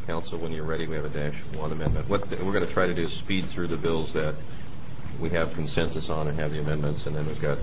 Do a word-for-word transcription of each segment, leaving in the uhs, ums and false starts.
Council, when you're ready, we have a dash one amendment. What the, we're going to try to do is speed through the bills that we have consensus on and have the amendments, and then we've got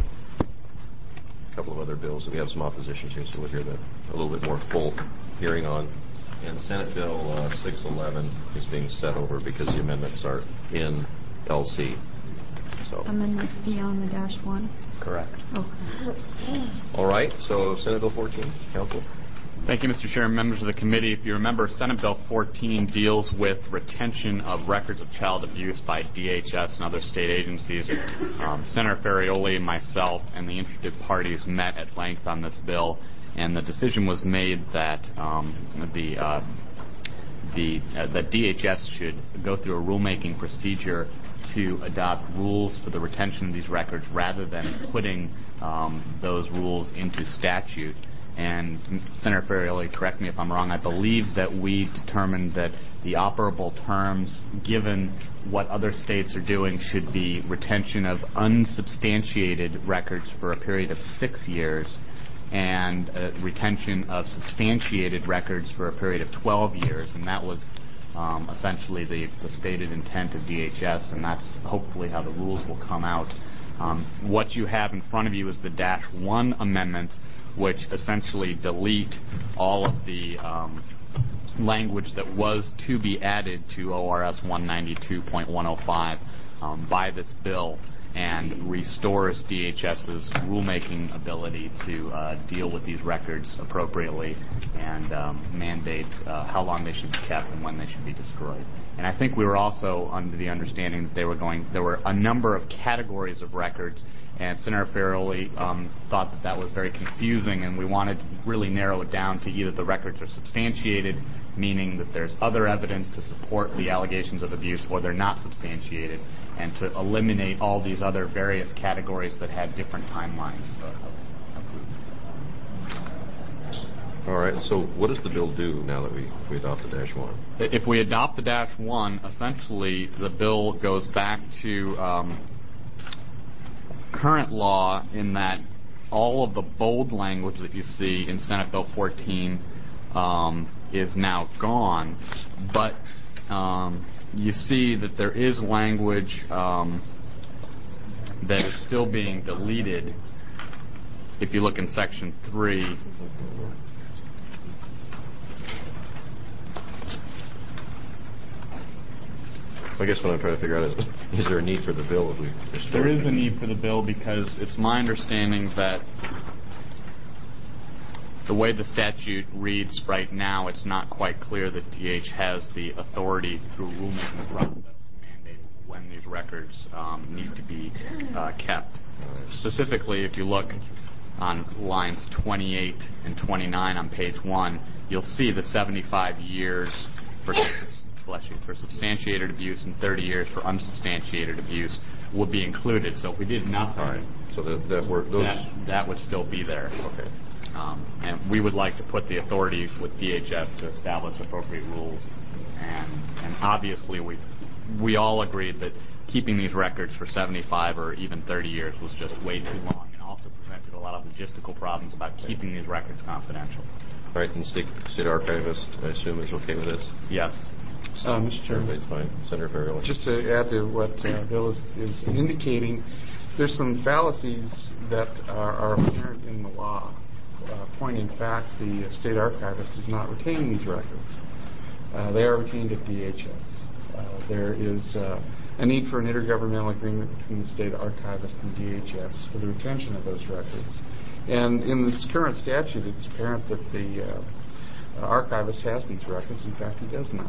a couple of other bills that we have some opposition to, so we'll hear the, a little bit more full hearing on. And Senate Bill uh, six eleven is being set over because the amendments are in L C. So. Amendments beyond the dash one? Correct. Okay. All right, so Senate Bill fourteen, Council. Thank you, Mister Chairman, members of the committee. If you remember, Senate Bill fourteen deals with retention of records of child abuse by D H S and other state agencies. Um, Senator Ferrioli, myself, and the interested parties met at length on this bill, and the decision was made that um, the uh, the uh, that D H S should go through a rulemaking procedure to adopt rules for the retention of these records rather than putting um, those rules into statute. And Senator Ferrioli, correct me if I'm wrong, I believe that we determined that the operable terms, given what other states are doing, should be retention of unsubstantiated records for a period of six years and uh, retention of substantiated records for a period of twelve years. And that was um, essentially the, the stated intent of D H S, and that's hopefully how the rules will come out. Um, what you have in front of you is the dash one amendments, which essentially delete all of the um, language that was to be added to O R S one ninety-two point one oh five um, by this bill, and restores D H S's rulemaking ability to uh, deal with these records appropriately and um, mandate uh, how long they should be kept and when they should be destroyed. And I think we were also under the understanding that they were going, there were a number of categories of records, and Senator Ferrioli um, thought that that was very confusing, and we wanted to really narrow it down to either the records are substantiated, meaning that there's other evidence to support the allegations of abuse, or they're not substantiated, and to eliminate all these other various categories that had different timelines. All right, so what does the bill do now that we, we adopt the dash one? If we adopt the dash one, essentially the bill goes back to um, current law in that all of the bold language that you see in Senate Bill fourteen um, is now gone, but um, you see that there is language um, that is still being deleted. If you look in Section three, I guess what I'm trying to figure out is, is there a need for the bill? If we there is a need for the bill because it's my understanding that the way the statute reads right now, it's not quite clear that D H has the authority through rulemaking process to mandate when these records um, need to be uh, kept. Specifically, if you look on lines twenty-eight and twenty-nine on page one, you'll see the seventy-five years for bless you, for substantiated abuse and thirty years for unsubstantiated abuse would be included. So if we did nothing, all right. So that that, were, those that that would still be there. Okay. Um, and we would like to put the authority with D H S to establish appropriate rules. And and obviously we we all agreed that keeping these records for seventy-five or even thirty years was just way too long, and also presented a lot of logistical problems about keeping these records confidential. All right, and state, state archivist, I assume, is okay with this? Yes. So uh, Mister Chairman. Everybody's fine. Senator Ferrioli. Just to add to what uh, Bill is, is indicating, there's some fallacies that are, are apparent in the law. Uh, point in fact, the state archivist does not retain these records. Uh, they are retained at D H S. Uh, there is uh, a need for an intergovernmental agreement between the state archivist and D H S for the retention of those records. And in this current statute, it's apparent that the uh, archivist has these records. In fact, he does not.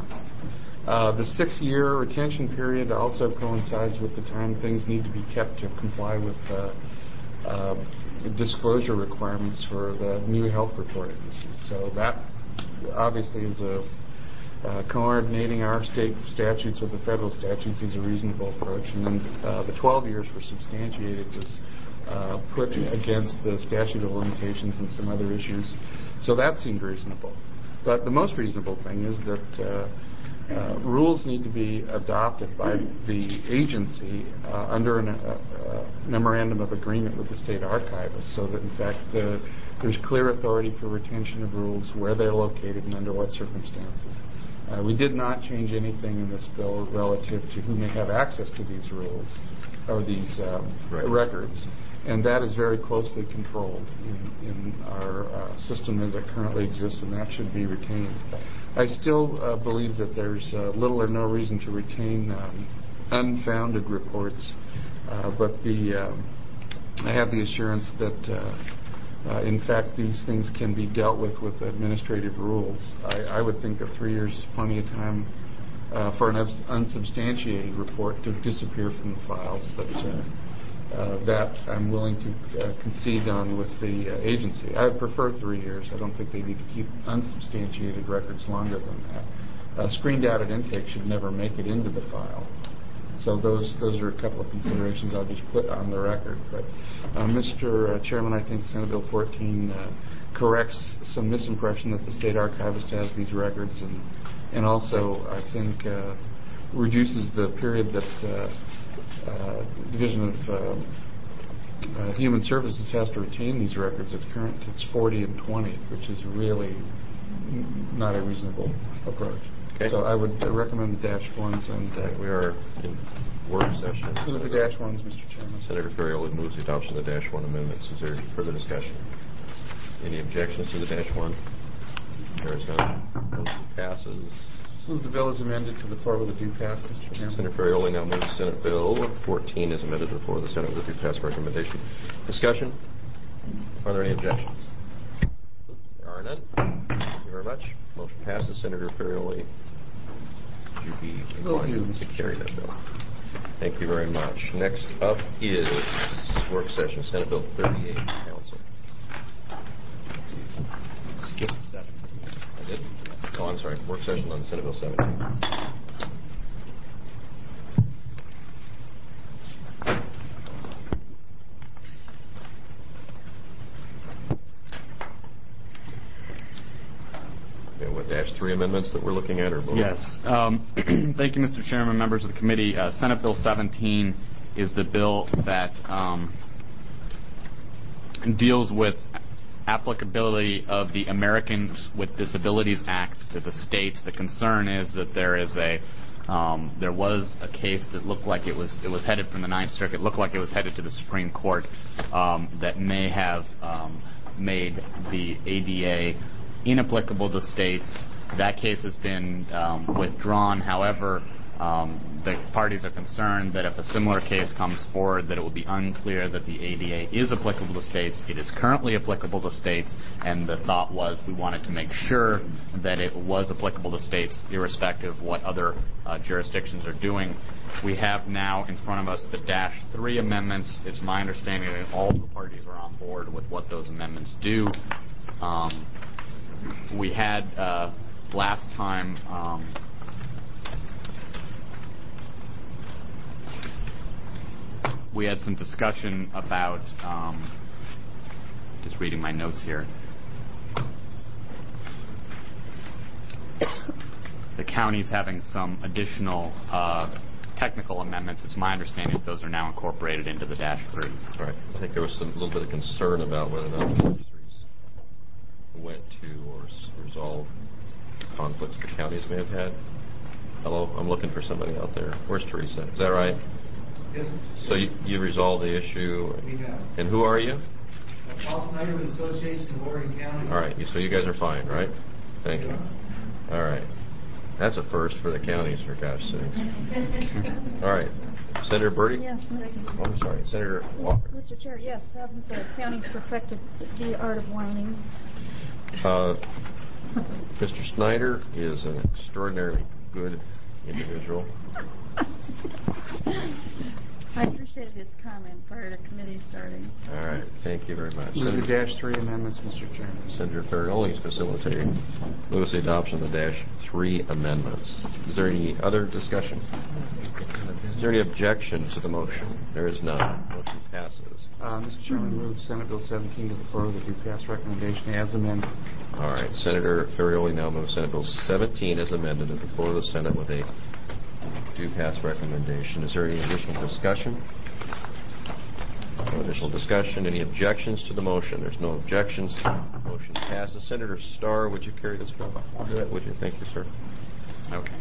Uh, the six-year retention period also coincides with the time things need to be kept to comply with uh, uh, disclosure requirements for the new health reporting issues. So that obviously is a uh, coordinating our state statutes with the federal statutes is a reasonable approach. And then uh, the twelve years for substantiated was uh, put against the statute of limitations and some other issues. So that seemed reasonable. But the most reasonable thing is that uh, uh, rules need to be adopted by the agency uh, under a uh, uh, memorandum of agreement with the state archivist, so that in fact the there's clear authority for retention of rules, where they're located and under what circumstances. Uh, we did not change anything in this bill relative to who may have access to these rules or these um, right. records, and that is very closely controlled in, in our uh, system as it currently exists, and that should be retained. I still uh, believe that there's uh, little or no reason to retain um, unfounded reports, uh, but the um, I have the assurance that uh, Uh, in fact, these things can be dealt with with administrative rules. I, I would think that three years is plenty of time uh, for an ups- unsubstantiated report to disappear from the files, but uh, uh, that I'm willing to uh, concede on with the uh, agency. I would prefer three years. I don't think they need to keep unsubstantiated records longer than that. Uh, screened out at intake should never make it into the file. So those those are a couple of considerations I'll just put on the record. But, uh, Mister Chairman, I think Senate Bill fourteen uh, corrects some misimpression that the State Archivist has these records, and and also I think uh, reduces the period that uh, uh, Division of uh, uh, Human Services has to retain these records. At current, it's forty and twenty, which is really n- not a reasonable approach. Okay. So I would uh, recommend the dash ones, and uh, We are in work session. move the dash ones, Mister Chairman. Senator Ferrioli moves the adoption of the dash one amendments. Is there further discussion? Any objections to the dash one? There is none. Motion passes. Move the bill as amended to the floor with a due pass, Mister Chairman. Senator Ferrioli now moves Senate Bill fourteen as amended to the floor of the Senate with a due pass recommendation. Discussion? Are there any objections? There are none. Thank you very much. Motion passes. Senator Ferrioli, would you be inclined to carry that bill? Thank you very much. Next up is work session, Senate Bill thirty-eight, Council. Skip seventeen. I did? Oh, I'm sorry. Work session on Senate Bill seventeen. Okay, what, dash three amendments that we're looking at, or both? Yes. Um, thank you, Mister Chairman, members of the committee. Uh, Senate Bill seventeen is the bill that um, deals with applicability of the Americans with Disabilities Act to the states. The concern is that there is a um, there was a case that looked like it was it was headed from the Ninth Circuit, looked like it was headed to the Supreme Court, um, that may have um, made the A D A inapplicable to states. That case has been um, withdrawn. However, um, the parties are concerned that if a similar case comes forward, that it will be unclear that the A D A is applicable to states. It is currently applicable to states, and the thought was we wanted to make sure that it was applicable to states, irrespective of what other uh, jurisdictions are doing. We have now in front of us the dash three amendments. It's my understanding that all the parties are on board with what those amendments do. Um, we had uh, last time um, we had some discussion about um, just reading my notes here. The county's having some additional uh, technical amendments. It's my understanding that those are now incorporated into the dash three. Right. I think there was some little bit of concern about whether or not the registries went to or s- resolve conflicts the counties may have had. Hello, I'm looking for somebody out there. Where's Teresa? Is that right? Yes, sir. So you, you resolved the issue. We have. And who are you? Uh, Paul Snyder with Association of Oregon County. All right. you- So you guys are fine, right? Thank you. All right. That's a first for the counties, for gosh sakes. All right. Senator Bertie? Yes, Mister Oh, I'm sorry. Senator Walker. Mister Chair, yes, haven't the counties perfected the art of whining? Uh, Mister Snyder is an extraordinarily good individual. I appreciated his comment prior to committee starting. All right. Thank you very much. Move the Senator, dash three amendments, Mister Chairman. Senator Ferrioli is facilitating. Moves the adoption of the dash three amendments. Is there any other discussion? Is there any objection to the motion? There is none. Motion passes. Uh, Mister Chairman, move Senate Bill seventeen to the floor with a due pass recommendation as amended. All right. Senator Ferrioli now moves Senate Bill seventeen as amended to the floor of the Senate with a due pass recommendation. Is there any additional discussion? No additional discussion. Any objections to the motion? There's no objections. Motion passes. Senator Starr, would you carry this bill? I'll do it. Would you? Thank you, sir. Okay.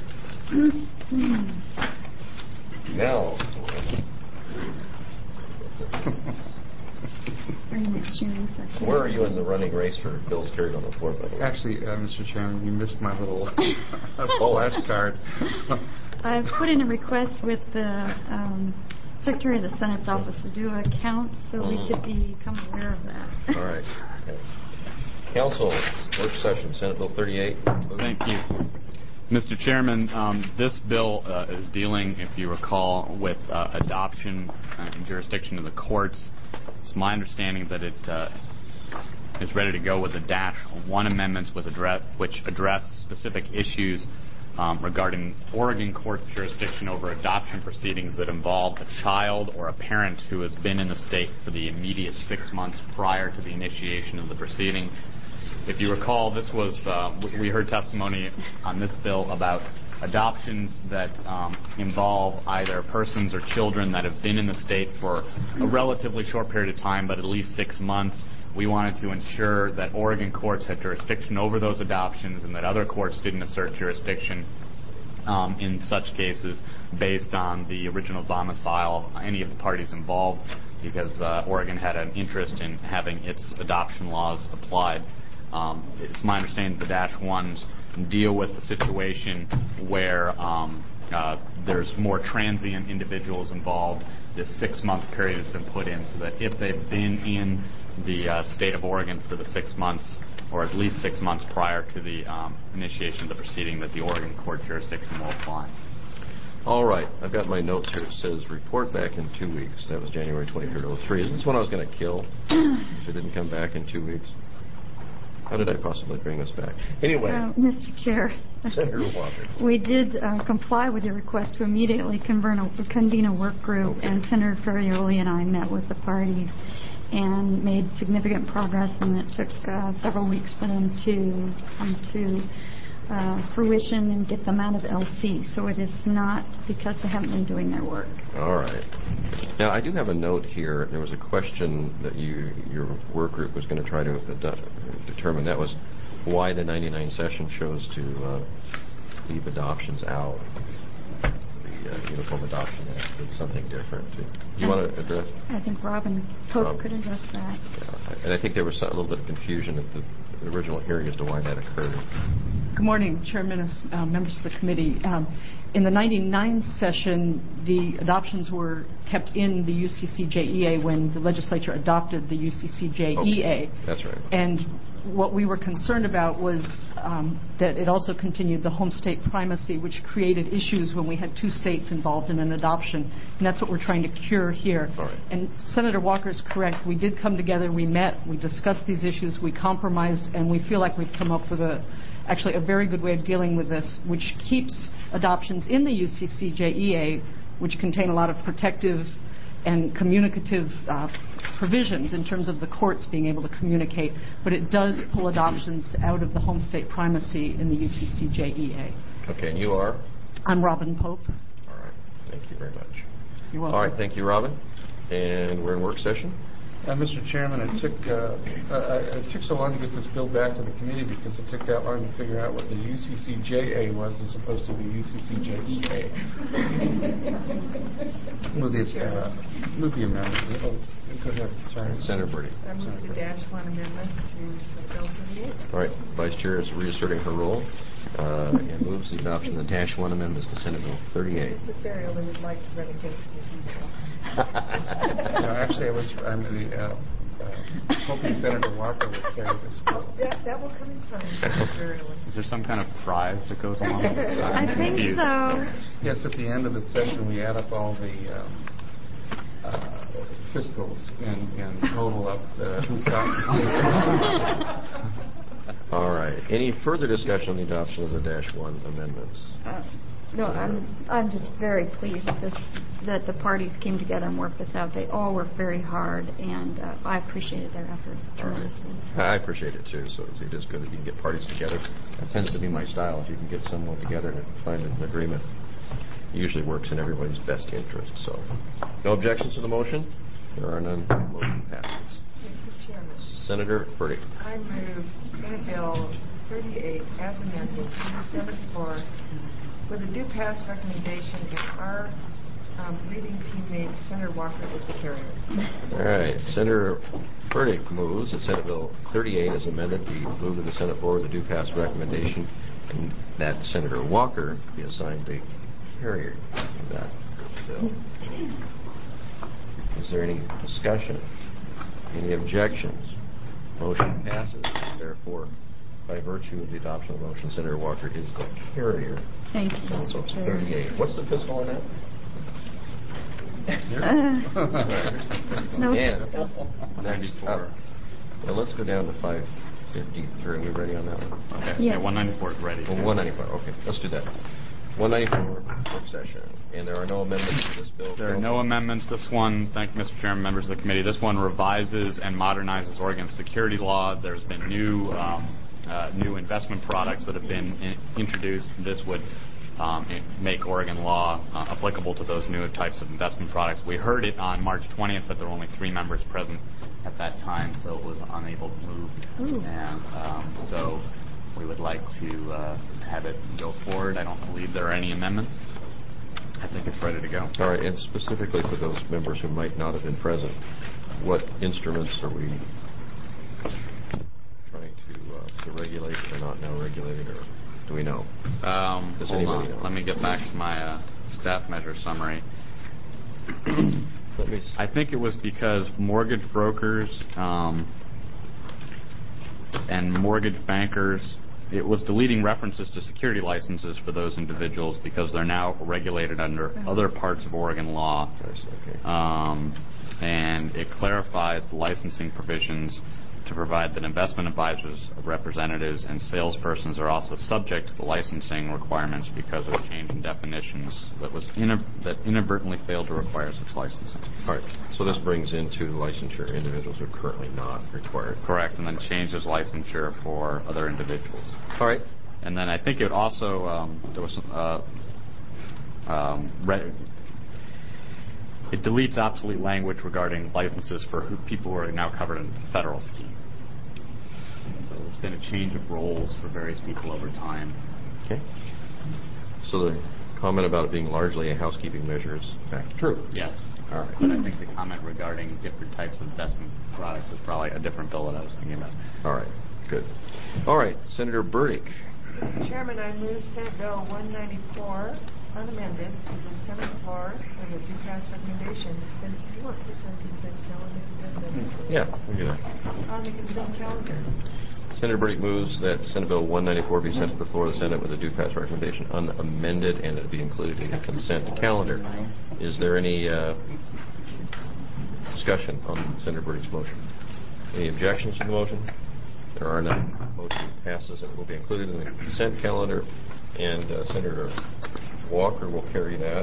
Now, Our next hearing session. where are you in the running race for bills carried on the floor, by the way? Actually, uh, Mister Chairman, you missed my little flashcard. I've put in a request with the um, Secretary of the Senate's office to do a count so we could become aware of that. All right. Okay. Council, work session, Senate Bill thirty-eight. Thank you. Mister Chairman, um, this bill uh, is dealing, if you recall, with uh, adoption uh, and jurisdiction of the courts. It's my understanding that it uh, is ready to go with the dash one amendments with address, which address specific issues um, regarding Oregon court jurisdiction over adoption proceedings that involve a child or a parent who has been in the state for the immediate six months prior to the initiation of the proceeding. If you recall, this was uh, we heard testimony on this bill about adoptions that um, involve either persons or children that have been in the state for a relatively short period of time, but at least six months. We wanted to ensure that Oregon courts had jurisdiction over those adoptions and that other courts didn't assert jurisdiction um, in such cases based on the original domicile of any of the parties involved, because uh, Oregon had an interest in having its adoption laws applied. Um, it's my understanding the dash ones deal with the situation where um, uh, there's more transient individuals involved. This six-month period has been put in so that if they've been in the uh, state of Oregon for the six months, or at least six months prior to the um, initiation of the proceeding, that the Oregon court jurisdiction will apply. All right. I've got my notes here. It says report back in two weeks. That was January twenty-third, oh three. Is this one I was going to kill if it didn't come back in two weeks? How did I possibly bring this back? Anyway. Uh, Mister Chair. Senator Walker. We did uh, comply with your request to immediately convene a, convene a work group, Okay. and Senator Ferrioli and I met with the parties and made significant progress, and it took uh, several weeks for them to come to uh, fruition and get them out of L C. So it is not because they haven't been doing their work. All right. Now, I do have a note here. There was a question that you, your work group was going to try to ad- determine. That was why the ninety-nine session chose to uh, leave adoptions out. The uh, Uniform Adoption Act did something different. Do you want to address? I think Robin Pope Rob. could address that. Yeah. And I think there was a little bit of confusion at the original hearing as to why that occurred. Good morning, Chairman and uh, members of the committee. Um, in the ninety-nine session, the adoptions were kept in the U C C J E A when the legislature adopted the U C C J E A. Okay. That's right. And what we were concerned about was um, that it also continued the home state primacy, which created issues when we had two states involved in an adoption. And that's what we're trying to cure here. All right. And Senator Walker is correct. We did come together, we met, we discussed these issues, we compromised, and we feel like we've come up with a actually a very good way of dealing with this, which keeps adoptions in the U C C J E A, which contain a lot of protective and communicative uh, provisions in terms of the courts being able to communicate, but it does pull adoptions out of the home state primacy in the U C C J E A. Okay, and you are? I'm Robin Pope. All right. Thank you very much. You're welcome. All right, thank you, Robin. And we're in work session. Uh, Mister Chairman, it took uh, uh, it took so long to get this bill back to the committee because it took that long to figure out what the U C C J A was as opposed to the U C C J E A. move the uh, move the amendment. Oh, go ahead, sorry. Senator Birdie. I move the dash one amendment to Bill thirty-eight. All right, Vice Chair is reasserting her role uh, and moves the adoption of the dash one amendments to Senate Bill thirty-eight. Mister Ferrioli would like to relegate to the detail. No, actually, I was I'm the, uh, uh, hoping Senator Walker would carry this bill. That, that will come in time, Mister Ferrioli. Is there some kind of prize that goes along with this? I think confused. so. Yes, at the end of the session, we add up all the um, uh, fiscals and, and total up the who got the state. All right. Any further discussion on the adoption of the dash one amendments? Uh, No, I'm I'm just very pleased that this, that the parties came together and worked this out. They all worked very hard, and uh, I appreciated their efforts tremendously. I appreciate it, too. So it is good that you can get parties together. That tends to be my style. If you can get someone together and find an agreement, it usually works in everybody's best interest. So, no objections to the motion? There are none. Motion passes. Mister Chairman, Senator Burdick. I move Senate Bill thirty-eight as amended to the Senate floor with a due pass recommendation if our um, leading teammate, Senator Walker, is the carrier. All right. Senator Burdick moves that Senate Bill thirty-eight as amended be moved to the Senate floor with a due pass recommendation and that Senator Walker be assigned the carrier of that bill. Is there any discussion? Any objections? Motion passes. Therefore, by virtue of the adoption of the motion, Senator Walker is the carrier. Thank you, So Mister it's Chair. thirty-eight. What's the fiscal on that? Uh, no. And next up, now let's go down to five fifty-three. Are we ready on that one? Okay. Yes. Yeah, one ninety-four is ready. Well, one ninety-four. Okay, let's do that. one ninety-four, work session. And there are no amendments to this bill? There are no amendments. This one, thank you, Mister Chairman, members of the committee, this one revises and modernizes Oregon's security law. There's been new um, uh, new investment products that have been in, introduced. This would um, make Oregon law uh, applicable to those new types of investment products. We heard it on March twentieth, but there were only three members present at that time, so it was unable to move. Ooh. And um, so we would like to uh, have it go forward. I don't believe there are any amendments. I think it's ready to go. All right, and specifically for those members who might not have been present, what instruments are we trying to, uh, to regulate or not now regulated, or do we know? Um, Does hold anybody on. know? Let me get back to my uh, staff measure summary. Let me s- I think it was because mortgage brokers um, and mortgage bankers, it was deleting references to security licenses for those individuals because they're now regulated under other parts of Oregon law. Yes, okay. Um, and it clarifies the licensing provisions to provide that investment advisors, representatives, and salespersons are also subject to the licensing requirements because of a change in definitions that was ina- that inadvertently failed to require such licensing. All right, so this brings into licensure individuals who are currently not required. Correct, and then changes licensure for other individuals. All right. And then I think it also um, there was some, uh, um, re- it deletes obsolete language regarding licenses for who, people who are now covered in the federal scheme. So there's been a change of roles for various people over time. Okay. So the comment about it being largely a housekeeping measure is back to true. Yes. All right. But I think the comment regarding different types of investment products is probably a different bill that I was thinking about. All right. Good. All right. Senator Burdick. Mister Chairman, I move Senate Bill one ninety-four unamended to the Senate floor with a due pass recommendation. Then do you want this on consent calendar? Yeah, we do that. On the consent calendar. Senator Burdick moves that Senate Bill one ninety-four be sent to the floor of the Senate with a due pass recommendation unamended and it be included in the consent calendar. Is there any uh, discussion on Senator Burdick's motion? Any objections to the motion? There are none. Motion passes. It will be included in the consent calendar, and uh, Senator Walker will carry that.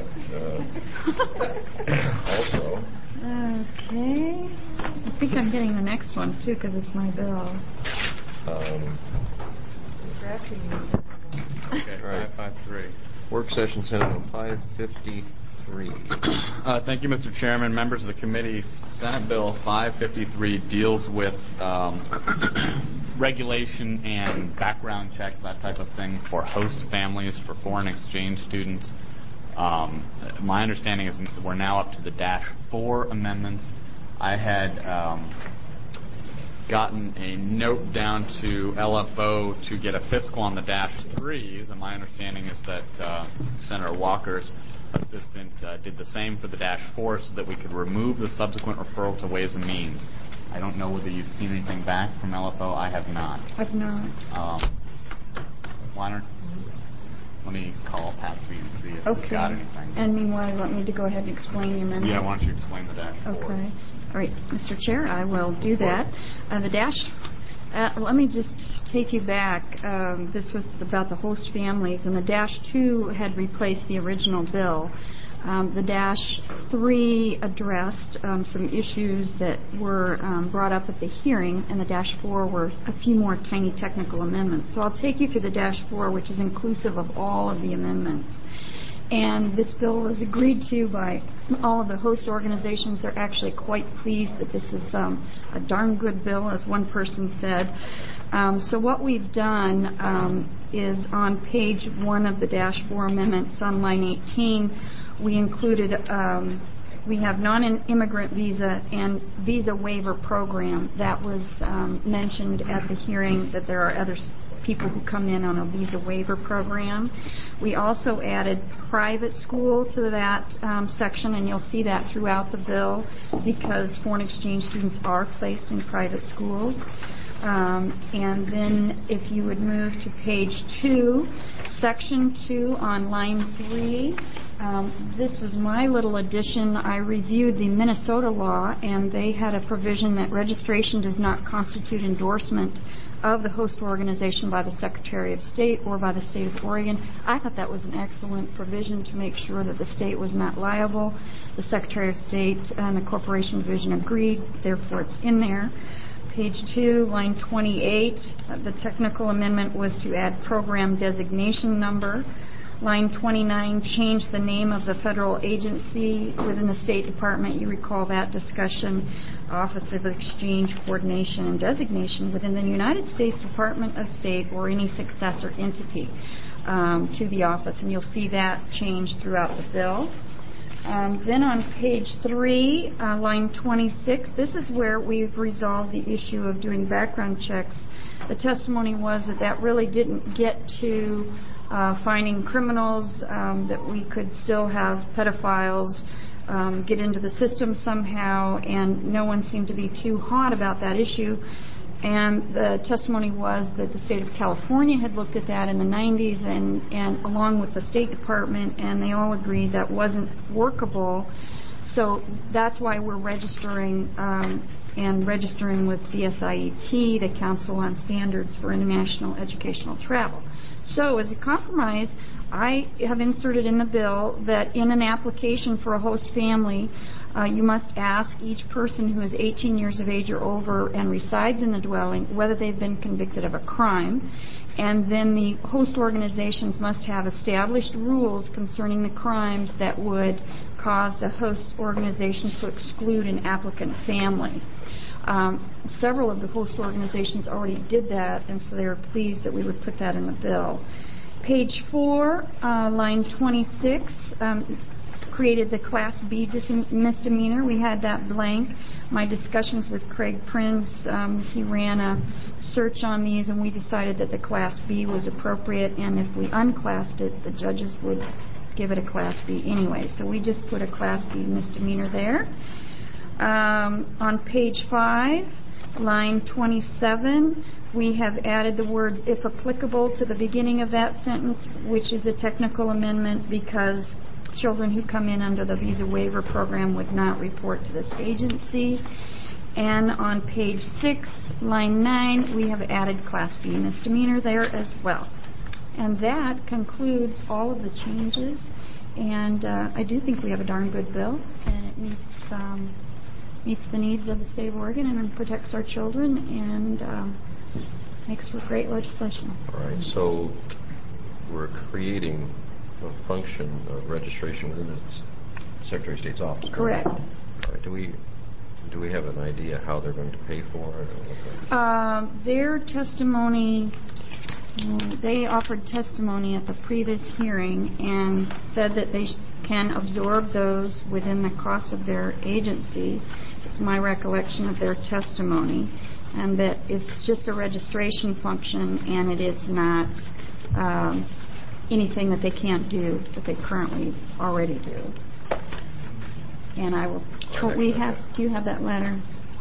Uh, also, Okay. I think I'm getting the next one, too, because it's my bill. um, Drafting this. Okay, All right. five five three. work session Senate Bill five fifty-three. Uh, thank you, Mister Chairman. Members of the committee, Senate Bill five fifty-three deals with um, regulation and background checks, that type of thing, for host families, for foreign exchange students. Um, my understanding is we're now up to the dash four amendments. I had um, gotten a note down to L F O to get a fiscal on the dash threes, and my understanding is that uh, Senator Walker's assistant uh, did the same for the dash four so that we could remove the subsequent referral to Ways and Means. I don't know whether you've seen anything back from L F O. I have not. I've not. Um, why don't let me call Patsy and see if Okay. we got anything. And meanwhile, you want me to go ahead and explain the amendments? Yeah, why don't you explain the dash four? Okay. All right, Mister Chair, I will do that. Uh, the dash, uh, let me just take you back. Um, this was about the host families, and the dash two had replaced the original bill. Um, the dash three addressed um, some issues that were um, brought up at the hearing, and the dash four were a few more tiny technical amendments. So I'll take you through the dash four, which is inclusive of all of the amendments. And this bill was agreed to by all of the host organizations. They're actually quite pleased that this is um, a darn good bill, as one person said. Um, so what we've done um, is on page one of the dash four amendments on line eighteen, we included, um, we have non-immigrant visa and visa waiver program. That was um, mentioned at the hearing, that there are other people who come in on a visa waiver program. We also added private school to that um, section, and you'll see that throughout the bill because foreign exchange students are placed in private schools. Um, and then if you would move to page two, section two on line three, um, this was my little addition. I reviewed the Minnesota law, and they had a provision that registration does not constitute endorsement of the host organization by the Secretary of State or by the State of Oregon. I thought that was an excellent provision to make sure that the state was not liable. The Secretary of State and the Corporation Division agreed, therefore it's in there. Page two, line twenty-eight, uh, the technical amendment was to add program designation number. Line twenty-nine, change the name of the federal agency within the State Department. You recall that discussion. Office of Exchange, Coordination, and Designation within the United States Department of State or any successor entity um, to the office. And you'll see that change throughout the bill. Um, then on page three, uh, line twenty-six, this is where we've resolved the issue of doing background checks. The testimony was that that really didn't get to uh, finding criminals, um, that we could still have pedophiles um, get into the system somehow, and no one seemed to be too hot about that issue. And the testimony was that the state of California had looked at that in the nineties and, and along with the State Department, and they all agreed that wasn't workable. So that's why we're registering um, and registering with C S I E T, the Council on Standards for International Educational Travel. So as a compromise, I have inserted in the bill that in an application for a host family, Uh, you must ask each person who is eighteen years of age or over and resides in the dwelling whether they've been convicted of a crime. And then the host organizations must have established rules concerning the crimes that would cause the host organization to exclude an applicant family. Um, several of the host organizations already did that, and so they were pleased that we would put that in the bill. Page four, uh, line twenty-six, um, created the Class B misdemeanor. We had that blank. My discussions with Craig Prince, um, he ran a search on these, and we decided that the Class B was appropriate, and if we unclassed it, the judges would give it a Class B anyway. So we just put a Class B misdemeanor there. Um, on page five, line twenty-seven, we have added the words "if applicable" to the beginning of that sentence, which is a technical amendment because children who come in under the visa waiver program would not report to this agency. And on page six, line nine, we have added Class B misdemeanor there as well. And that concludes all of the changes. And uh, I do think we have a darn good bill, and it meets um, meets the needs of the state of Oregon and protects our children and um, makes for great legislation. All right. So we're creating a function of registration within the Secretary of State's office. Correct. All right. Do we do we have an idea how they're going to pay for it? Uh, their testimony, they offered testimony at the previous hearing and said that they can absorb those within the cost of their agency. It's my recollection of their testimony, and that it's just a registration function, and it is not um, anything that they can't do that they currently already do. And I will. Right, we have. Do you have that letter?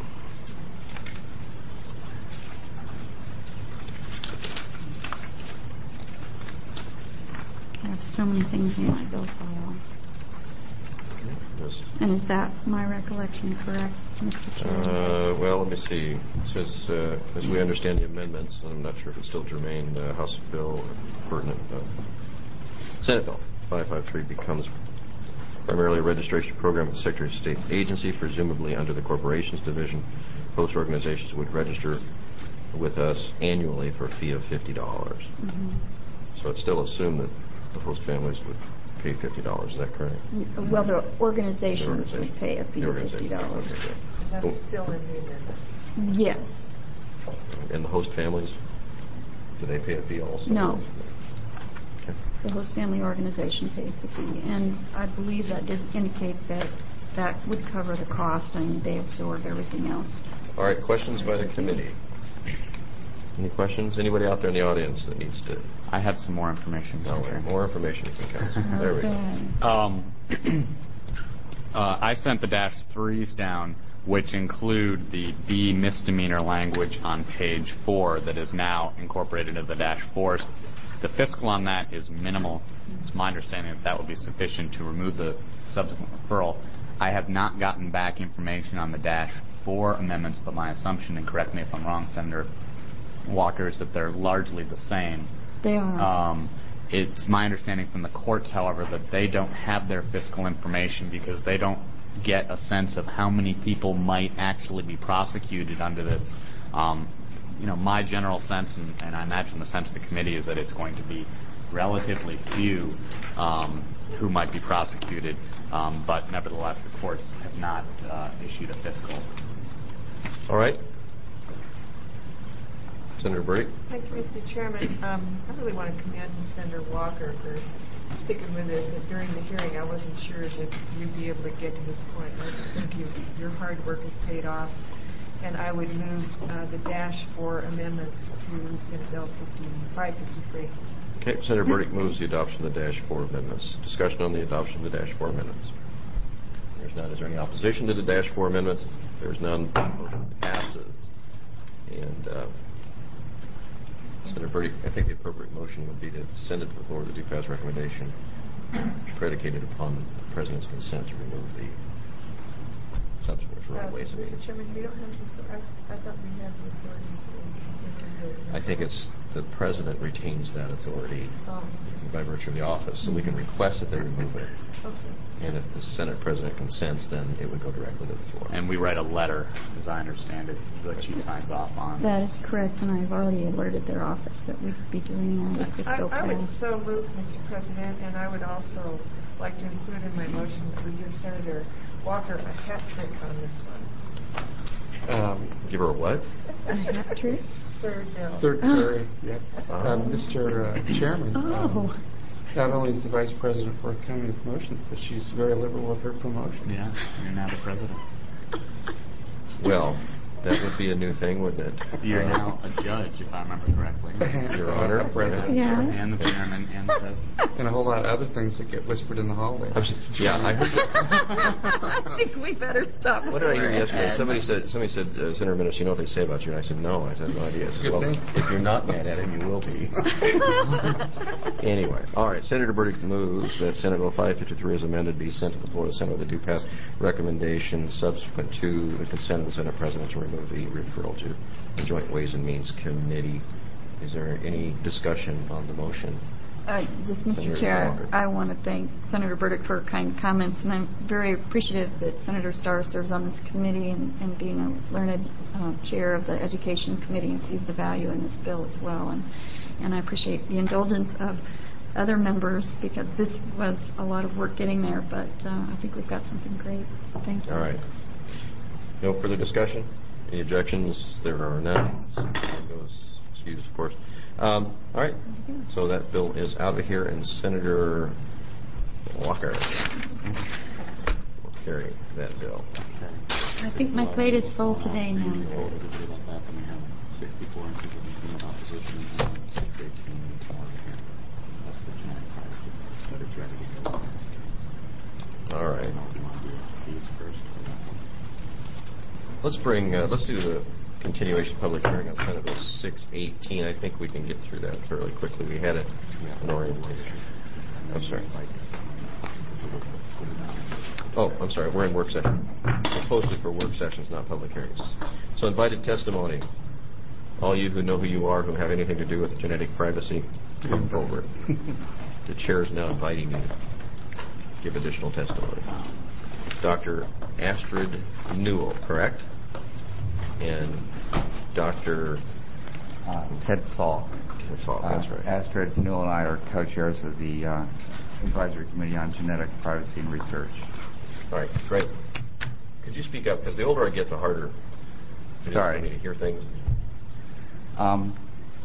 I have so many things in my bill file. Yes. And is that my recollection correct, Mister Chair? Uh, well, let me see. It says, uh, as we understand the amendments, I'm not sure if it's still germane, uh, House Bill pertinent. Uh, Senate Bill five five three becomes primarily a registration program with the Secretary of State's agency, presumably under the Corporations Division. Host organizations would register with us annually for a fee of fifty dollars. Mm-hmm. So it's still assumed that the host families would pay fifty dollars. Is that correct? Y- Well, the organizations The organization. would pay a fee The of organization. fifty dollars. Okay, good. That's still in the amendment. Yes. And the host families, do they pay a fee also? No. Okay. The host family organization pays the fee, and I believe that did indicate that that would cover the cost and they absorb everything else. All right, questions by the committee? Any questions? Anybody out there in the audience that needs to? I have some more information. All right, more information from council. There we go. Okay. Um, uh, I sent the dash threes down, which include the B misdemeanor language on page four that is now incorporated into the dash fours. The fiscal on that is minimal. It's my understanding that that would be sufficient to remove the subsequent referral. I have not gotten back information on the dash four amendments, but my assumption, and correct me if I'm wrong, Senator Walker, is that they're largely the same. They are. Um, it's my understanding from the courts, however, that they don't have their fiscal information because they don't get a sense of how many people might actually be prosecuted under this. Um, you know, my general sense, and, and I imagine the sense of the committee, is that it's going to be relatively few um, who might be prosecuted, um, but nevertheless, the courts have not uh, issued a fiscal. All right. Senator Burdick? Thank you, Mister Chairman. Um, I really want to commend Senator Walker for sticking with us. And during the hearing, I wasn't sure that you'd be able to get to this point. I just think you, your hard work has paid off. And I would move uh, the dash four amendments to Senate Bill five fifty-three. Okay, Senator Burdick moves the adoption of the dash four amendments. Discussion on the adoption of the dash four amendments. There's none. Is there any opposition to the dash four amendments? There's none. Motion passes. And uh, Senator Burdick, I think the appropriate motion would be to send it to the floor with the do pass recommendation predicated upon the President's consent to remove the subsequent Uh, referral ways and Mister means. Chairman, we don't have the, I, I thought we had the authority to remove it. I think it's the President retains that authority Oh, by virtue of the office, so we can request that they remove it. okay. And if the Senate President consents, then it would go directly to the floor. And we write a letter, as I understand it, that she signs off on. That is correct, and I've already alerted their office that we'd be doing that if this I, bill I would passed. so move, Mister President, and I would also like to include in my motion that we give Senator Walker a hat trick on this one. Um, Give her a what? A hat trick? Third bill. Third carry, yep. Oh. Um, Mister Uh, Chairman, Oh. um, not only is the Vice President forthcoming with promotion, but she's very liberal with her promotions. Yeah, you're now the president. Well, that would be a new thing, wouldn't it? You're Uh, now a judge, if I remember correctly. Your Honor. A President. Yeah. And the chairman and the president. And a whole lot of other things that get whispered in the hallway. I'm s- yeah, I heard that. I think we better stop. What did I hear before it yesterday? ends. Somebody said, somebody said, uh, Senator Minnis, you know what they say about you? And I said, no. I said, no idea. I said, Good well, thing. if you're not mad at him, you will be. Anyway, all right. Senator Burdick moves that Senate Bill five fifty-three as amended be sent to the floor of the Senate with a due pass recommendation subsequent to the consent of the Senate President to remove the referral to the Joint Ways and Means Committee. Is there any discussion on the motion? Uh, Just, Mister Senator Chair, Walker. I want to thank Senator Burdick for her kind comments, and I'm very appreciative that Senator Starr serves on this committee and, and being a learned uh, chair of the Education Committee and sees the value in this bill as well. And, and I appreciate the indulgence of other members because this was a lot of work getting there, but uh, I think we've got something great. So thank you. All right. No further discussion? Any objections? There are none. Time goes excused, of course. Um, all right. So that bill is out of here, and Senator Walker will carry that bill. I think my plate is full today now. sixty-four inches of incremental opposition and six eighteen here. That's the genetic privacy. But it's ready to go. All I right. don't know if you want to do these first or that one. Let's bring. Uh, let's do the continuation public hearing on Senate Bill six eighteen. I think we can get through that fairly quickly. We had it an orientation. I'm sorry. Oh, I'm sorry. We're in work session. It's posted for work sessions, not public hearings. So invited testimony. All you who know who you are, who have anything to do with genetic privacy, come forward. The chair is now inviting you to give additional testimony. Doctor Astrid Newell, correct? And Doctor Uh, Ted Fall. That's all, Uh, that's right. Astrid Newell and I are co-chairs of the uh, Advisory Committee on Genetic Privacy and Research. All right, great. Could you speak up? Because the older I get, the harder it is Sorry. for me to hear things. Um,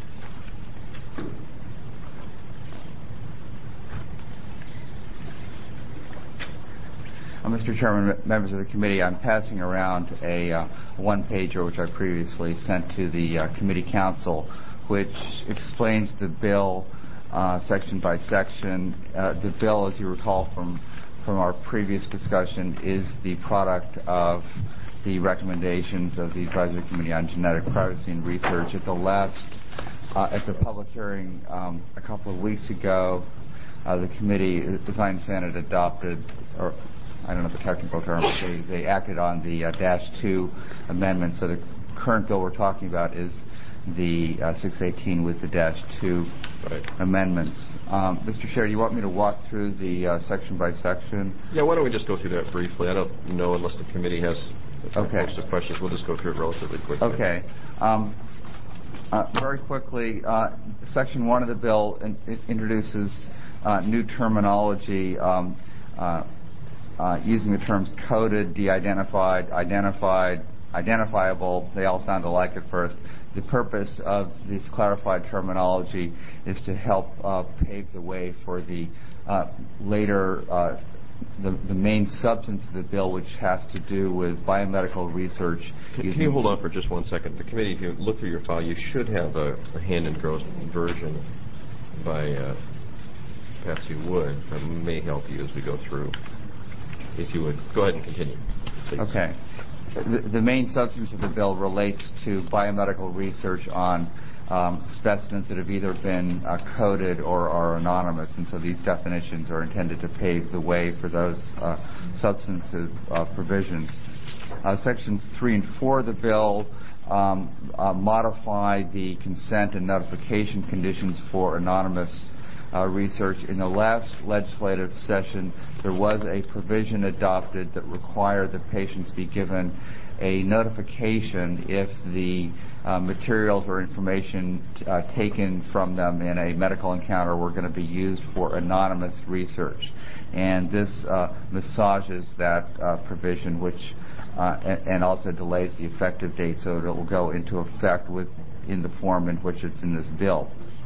Uh, Mister Chairman, members of the committee, I'm passing around a uh, one-pager which I previously sent to the uh, committee council, which explains the bill uh, section by section. Uh, the bill, as you recall from from our previous discussion, is the product of the recommendations of the Advisory Committee on Genetic Privacy and Research. At the last, uh, at the public hearing um, a couple of weeks ago, uh, the committee, as I understand it, adopted, or I don't know the technical term, but they, they acted on the uh, dash two amendment. So the current bill we're talking about is the uh, six eighteen with the dash two right. amendments. Um, Mister Chair, do you want me to walk through the uh, section by section? Yeah, why don't we just go through that briefly? I don't know unless the committee has okay. a host of questions. We'll just go through it relatively quickly. Okay. Um, uh, very quickly, uh, section one of the bill in, it introduces uh, new terminology um, uh, Uh, using the terms coded, de-identified, identified, identifiable. They all sound alike at first. The purpose of this clarified terminology is to help uh, pave the way for the uh, later, uh, the, the main substance of the bill, which has to do with biomedical research. Can, can you hold on for just one second? The committee, if you look through your file, you should have a, a hand-engrossed version by uh, Patsy Wood that may help you as we go through. If you would, go ahead and continue, please. Okay. The, the main substance of the bill relates to biomedical research on um, specimens that have either been uh, coded or are anonymous, and so these definitions are intended to pave the way for those uh, substantive uh, provisions. Uh, sections three and four of the bill um, uh, modify the consent and notification conditions for anonymous Uh, research. In the last legislative session, there was a provision adopted that required that patients be given a notification if the uh, materials or information uh, taken from them in a medical encounter were going to be used for anonymous research. And this uh, massages that uh, provision, which uh, and, and also delays the effective date, so it will go into effect with in the form in which it's in this bill.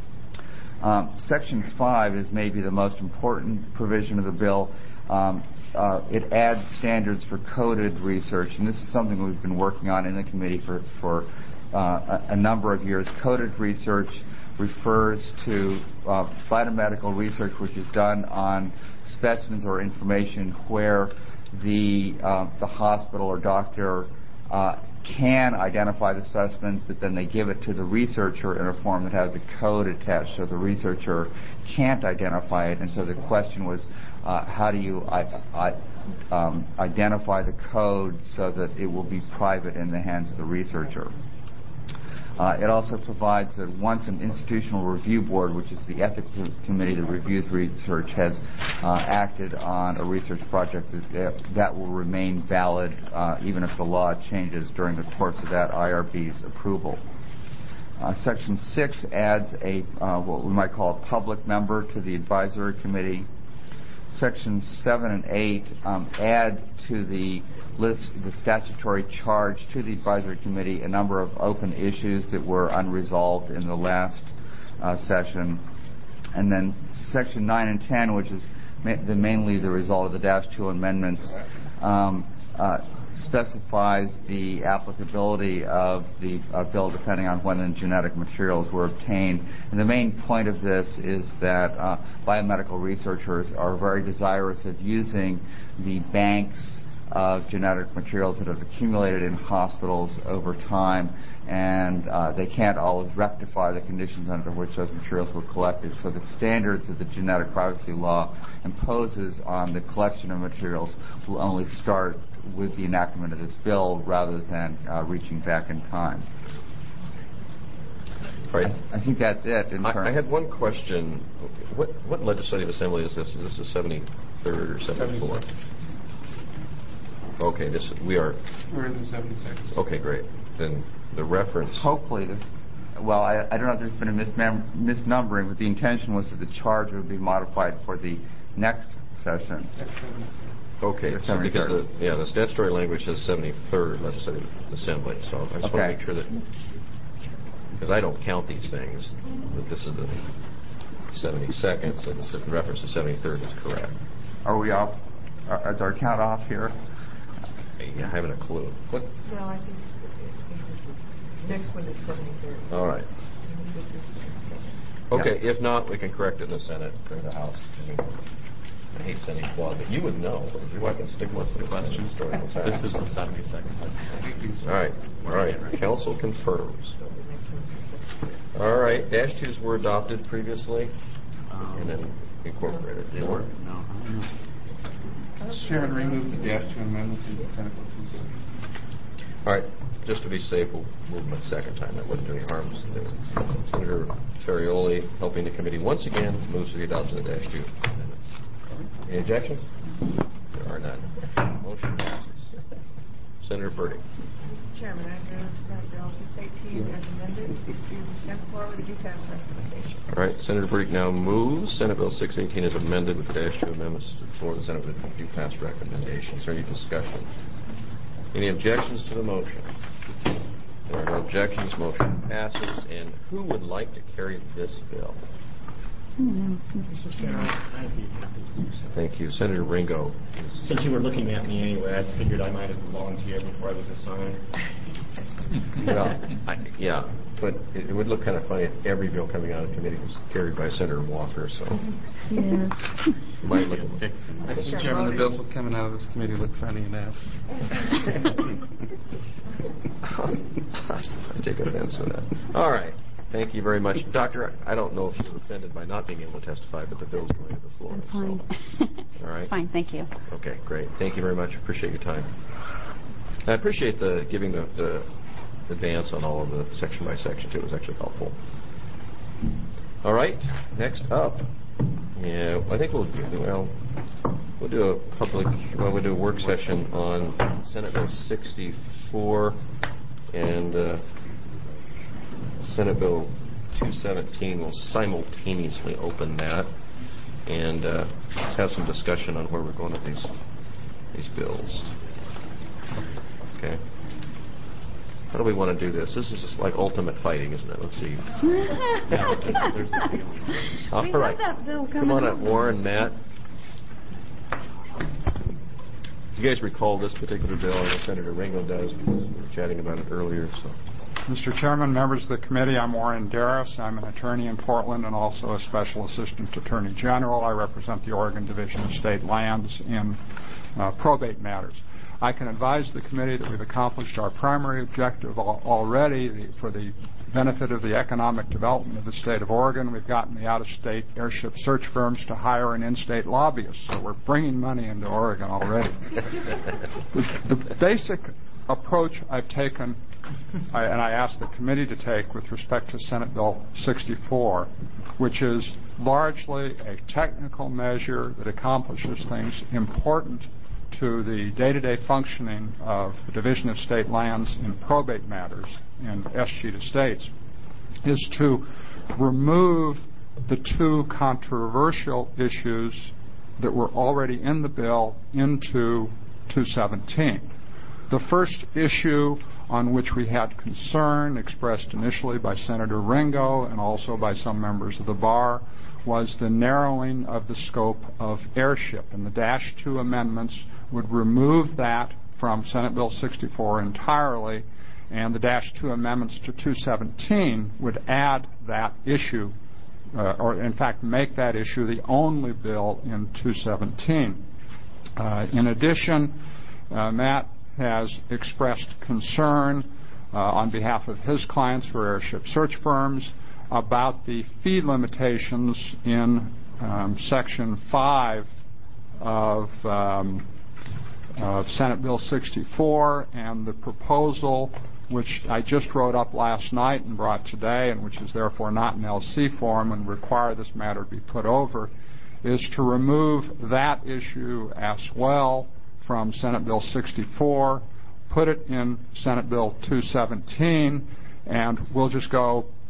Um, Section five is maybe the most important provision of the bill. Um, uh, it adds standards for coded research, and this is something we've been working on in the committee for, for uh, a, a number of years. Coded research refers to uh, biomedical research which is done on specimens or information where the, uh, the hospital or doctor uh, can identify the specimens, but then they give it to the researcher in a form that has a code attached, so the researcher can't identify it. And so the question was, uh, how do you I, I, um, identify the code so that it will be private in the hands of the researcher? Uh, it also provides that once an institutional review board, which is the ethics committee that reviews research, has uh, acted on a research project, that, that will remain valid uh, even if the law changes during the course of that I R B's approval. Uh, Section six adds a uh, what we might call a public member to the advisory committee. Sections seven and eight um, add to the list, the statutory charge to the advisory committee, a number of open issues that were unresolved in the last uh, session. And then Section nine and ten, which is ma- the, mainly the result of the dash two amendments, um, uh, specifies the applicability of the uh, bill depending on when the genetic materials were obtained. And the main point of this is that uh, biomedical researchers are very desirous of using the banks of genetic materials that have accumulated in hospitals over time, and uh, they can't always rectify the conditions under which those materials were collected. So the standards that the genetic privacy law imposes on the collection of materials will only start with the enactment of this bill rather than uh, reaching back in time. Right. I, I think that's it. In I, I had one question. What, what legislative assembly is this? Is this the seventy-third or seventy-fourth? Okay, this we are. We're in the seventy-sixth. Okay, great. Then the reference. Hopefully, this. well, I, I don't know if there's been a mismem- misnumbering, but the intention was that the charge would be modified for the next session. Okay, The so because the, seventy-third. yeah, the statutory language says seventy-third legislative assembly, so I just want Okay. to make sure that, because I don't count these things, that this is the seventy-second, so the reference to seventy-third is correct. Are we off? Are, is our count off here? I haven't a clue. What? No, I think this is, next one is seventy-third. All right. This is seventy-second. Okay, if not, we can correct it in the Senate or the House. I mean, I hate sending quad, but you would know. If I can stick with the question. This is the seventy-second. All right, all right. Council confirms. All right, dash twos were adopted previously and then incorporated. They were? No, I don't know. Mister Chairman, remove the dash two amendments into Senate Bill two seventy. All right, just to be safe, we'll move them a second time. That wouldn't do any harm. Senator Ferrioli, helping the committee once again, moves to the adoption of the dash two amendments. Any objections? There are none. Motion passes. Senator Burdick. Mister Chairman, I move Senate Bill six eighteen as amended to be sent forward with due pass recommendation. All right, Senator Burdick now moves Senate Bill six eighteen as amended with the dash two amendments for the Senate with due pass recommendation. Is there any discussion? Any objections to the motion? There are no objections. Motion passes. And who would like to carry this bill? Mister Chairman, I'd be happy to do so. Thank you. Senator Ringo. Since you were looking at me anyway, I figured I might have volunteered before I was assigned. Well, I, yeah, but it, it would look kind of funny if every bill coming out of committee was carried by Senator Walker, so. Yes. Might look Mister Chairman, the bills coming out of this committee look funny enough. I take offense to that. All right. Thank you very much. Doctor, I don't know if you're offended by not being able to testify, but the bill's going to the floor. I'm fine. So, all right. It's fine, thank you. Okay, great. Thank you very much. Appreciate your time. I appreciate the giving the, the advance on all of the section by section, too. It was actually helpful. All right. Next up, yeah, I think we'll do, well, we'll do a public, well, we'll do a work session on Senate Bill sixty-four and uh, Senate Bill two seventeen. Will simultaneously open that, and uh, let's have some discussion on where we're going with these these bills. Okay. How do we want to do this? This is just like ultimate fighting, isn't it? Let's see. All We right. have that bill Come coming on up. up, Warren, Matt. You guys recall this particular bill? I know Senator Ringo does because we were chatting about it earlier. So. Mister Chairman, members of the committee, I'm Warren Darris. I'm an attorney in Portland and also a Special Assistant Attorney General. I represent the Oregon Division of State Lands in uh, probate matters. I can advise the committee that we've accomplished our primary objective al- already the, for the benefit of the economic development of the state of Oregon. We've gotten the out-of-state airship search firms to hire an in-state lobbyist, so we're bringing money into Oregon already. the, the basic approach I've taken, I, and I asked the committee to take with respect to Senate Bill sixty-four, which is largely a technical measure that accomplishes things important to the day-to-day functioning of the Division of State Lands in probate matters in escheat estates, is to remove the two controversial issues that were already in the bill into two seventeen. The first issue on which we had concern, expressed initially by Senator Ringo and also by some members of the bar, was the narrowing of the scope of airship. And the Dash two amendments would remove that from Senate Bill sixty-four entirely, and the Dash two amendments to two seventeen would add that issue, uh, or in fact make that issue the only bill in two seventeen. Uh, in addition, uh, Matt has expressed concern uh, on behalf of his clients for airship search firms about the fee limitations in um, Section five of, um, of Senate Bill sixty-four, and the proposal, which I just wrote up last night and brought today, and which is therefore not in L C form and require this matter be put over, is to remove that issue as well from Senate Bill sixty-four, put it in Senate Bill two seventeen, and we'll just go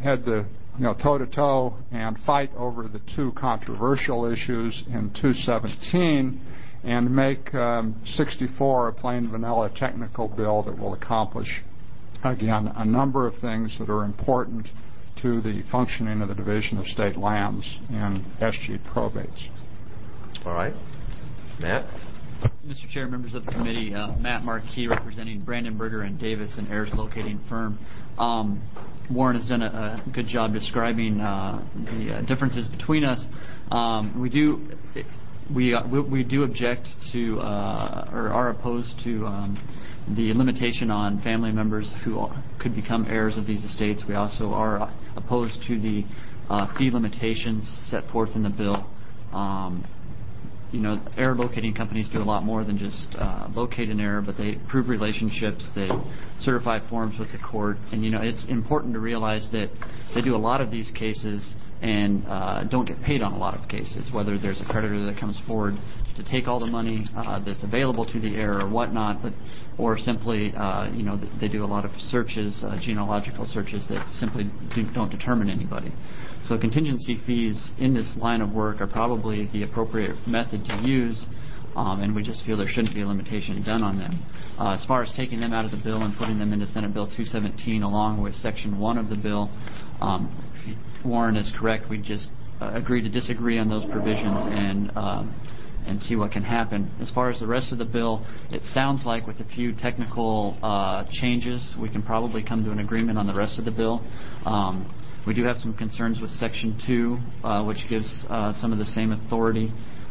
had to, you know, toe-to-toe and fight over the two controversial issues in two seventeen and make um, sixty-four a plain vanilla technical bill that will accomplish, again, a number of things that are important to the functioning of the Division of State Lands in S G probates. All right. Matt? Mister Chair, members of the committee, uh, Matt Markey representing Brandenburger and Davis, an heirs locating firm. Um, Warren has done a, a good job describing uh, the uh, differences between us. Um, we do we, uh, we we do object to uh, or are opposed to um, the limitation on family members who could become heirs of these estates. We also are opposed to the uh, fee limitations set forth in the bill. Um, You know, heir locating companies do a lot more than just uh, locate an heir, but they prove relationships, they certify forms with the court, and you know, it's important to realize that they do a lot of these cases and uh, don't get paid on a lot of cases, whether there's a creditor that comes forward to take all the money uh, that's available to the heir or whatnot, but or simply, uh, you know, they do a lot of searches, uh, genealogical searches that simply do, don't determine anybody. So contingency fees in this line of work are probably the appropriate method to use, um, and we just feel there shouldn't be a limitation done on them. Uh, as far as taking them out of the bill and putting them into Senate Bill two seventeen along with Section one of the bill, um, Warren is correct. We just uh, agree to disagree on those provisions and uh, and see what can happen. As far as the rest of the bill, it sounds like with a few technical uh, changes, we can probably come to an agreement on the rest of the bill. Um, We do have some concerns with Section two, uh, which gives uh, some of the same authority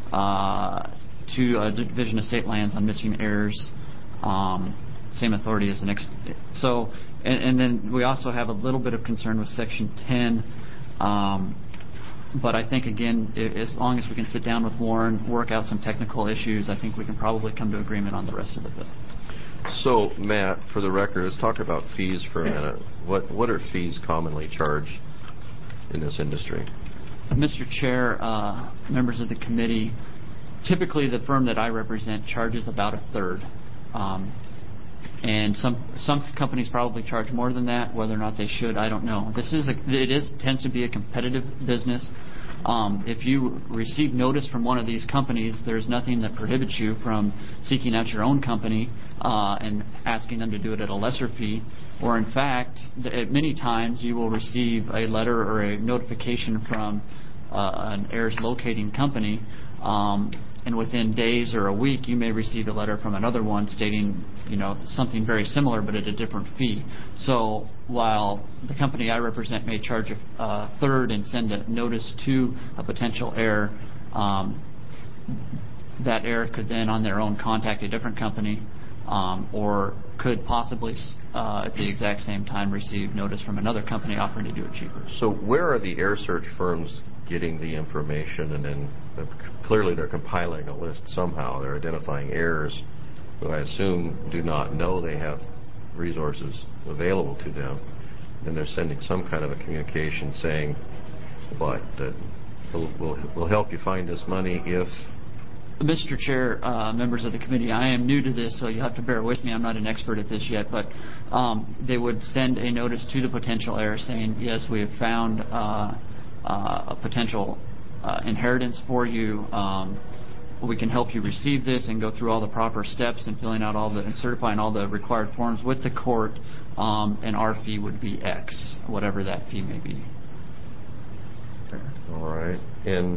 uh, to uh, the Division of State Lands on missing heirs. Um, same authority as the next. So, and, and then we also have a little bit of concern with Section ten. Um, but I think, again, I- as long as we can sit down with Warren, work out some technical issues, I think we can probably come to agreement on the rest of the bill. So, Matt, for the record, let's talk about fees for a minute. What what are fees commonly charged in this industry? Mister Chair, uh, members of the committee, typically the firm that I represent charges about a third. Um, and some some companies probably charge more than that. Whether or not they should, I don't know. This is a, it is tends to be a competitive business. Um, if you receive notice from one of these companies, there's nothing that prohibits you from seeking out your own company uh, and asking them to do it at a lesser fee. Or in fact, th- many times you will receive a letter or a notification from uh, an heirs locating company, um, and within days or a week you may receive a letter from another one stating, you know, something very similar but at a different fee. So while the company I represent may charge a uh, third and send a notice to a potential heir, um, that heir could then on their own contact a different company, um, or could possibly uh, at the exact same time receive notice from another company offering to do it cheaper. So where are the heir search firms getting the information, and then uh, clearly they're compiling a list somehow. They're identifying heirs who I assume do not know they have resources available to them, and they're sending some kind of a communication saying, what, that we'll, we'll, we'll help you find this money if... Mister Chair, uh, members of the committee, I am new to this, so you have to bear with me. I'm not an expert at this yet, but um, they would send a notice to the potential heir saying, yes, we have found uh, uh, a potential uh, inheritance for you. Um, we can help you receive this and go through all the proper steps and filling out all the and certifying all the required forms with the court, um, and our fee would be X, whatever that fee may be. All right. And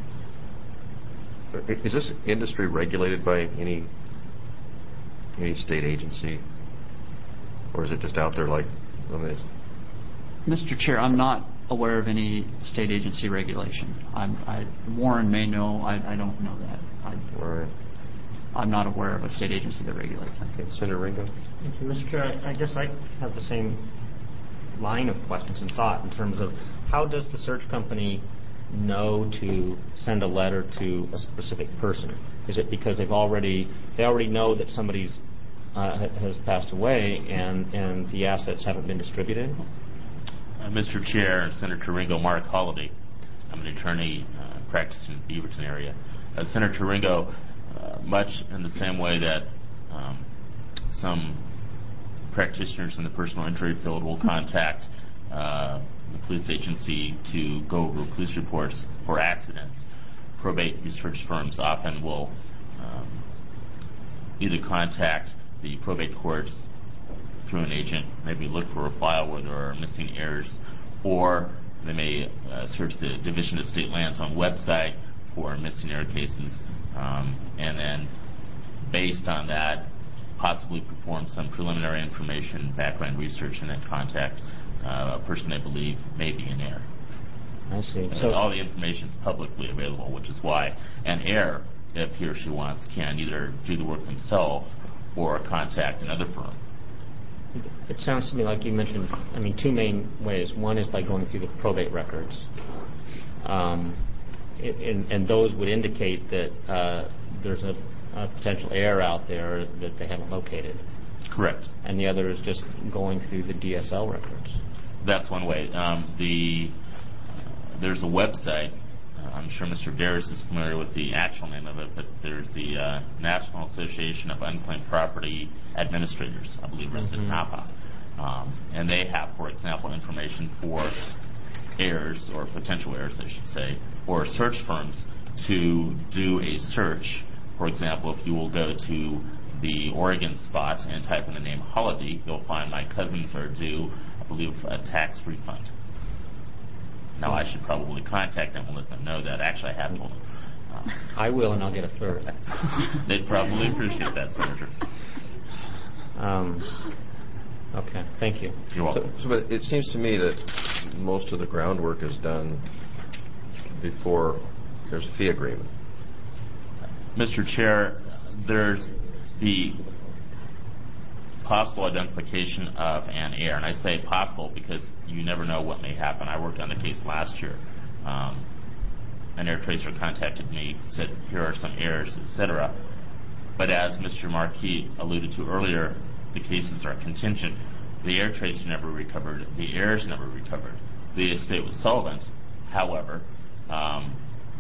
is this industry regulated by any any state agency, or is it just out there like? I mean, Mister Chair, I'm not aware of any state agency regulation. I'm, I, Warren may know. I, I don't know that. I, All right. I'm not aware of a state agency that regulates that. Okay, Senator Ringo. Thank you, Mister Chair. I, I guess I have the same line of questions and thought in terms of how does the search company know to send a letter to a specific person? Is it because they've already they already know that somebody's uh, has passed away and and the assets haven't been distributed? Uh, Mister Chair, Senator Ringo, Mark Holliday. I'm an attorney uh, practicing in the Beaverton area. Uh, Senator Ringo, uh, much in the same way that um, some practitioners in the personal injury field will contact uh, the police agency to go over police reports for accidents, probate research firms often will um, either contact the probate courts through an agent, maybe look for a file where there are missing heirs, or they may uh, search the Division of State Lands on website for missing heir cases, um, and then based on that, possibly perform some preliminary information, background research, and then contact uh, a person they believe may be an heir. I see. So So all the information is publicly available, which is why an heir, if he or she wants, can either do the work themselves or contact another firm. it sounds to me like you mentioned, I mean, two main ways. One is by going through the probate records. Um, and, and those would indicate that uh, there's a, a potential heir out there that they haven't located. Correct. And the other is just going through the D S L records. That's one way. Um, the uh, there's a website. Uh, I'm sure Mister Darris is familiar with the actual name of it, but there's the uh, National Association of Unclaimed Property Administrators, I believe, runs Mm-hmm. in Napa, um, and they have, for example, information for heirs or potential heirs, I should say, or search firms to do a search. For example, if you will go to the Oregon spot and type in the name Holiday, you'll find my cousins are due, I believe, a tax refund. Now, I should probably contact them and let them know that. Actually, I have told them. Uh, I will, and I'll get a third. They'd probably appreciate that, Senator. Um, okay, thank you. You're welcome. So, but it seems to me that most of the groundwork is done before there's a fee agreement. Mister Chair, there's the possible identification of an heir, and I say possible because you never know what may happen. I worked on the case last year. Um, an heir tracer contacted me, said here are some heirs, et cetera. But as Mister Marquis alluded to earlier, the cases are contingent. The heir tracer never recovered. The heirs never recovered. The estate was solvent. However, um,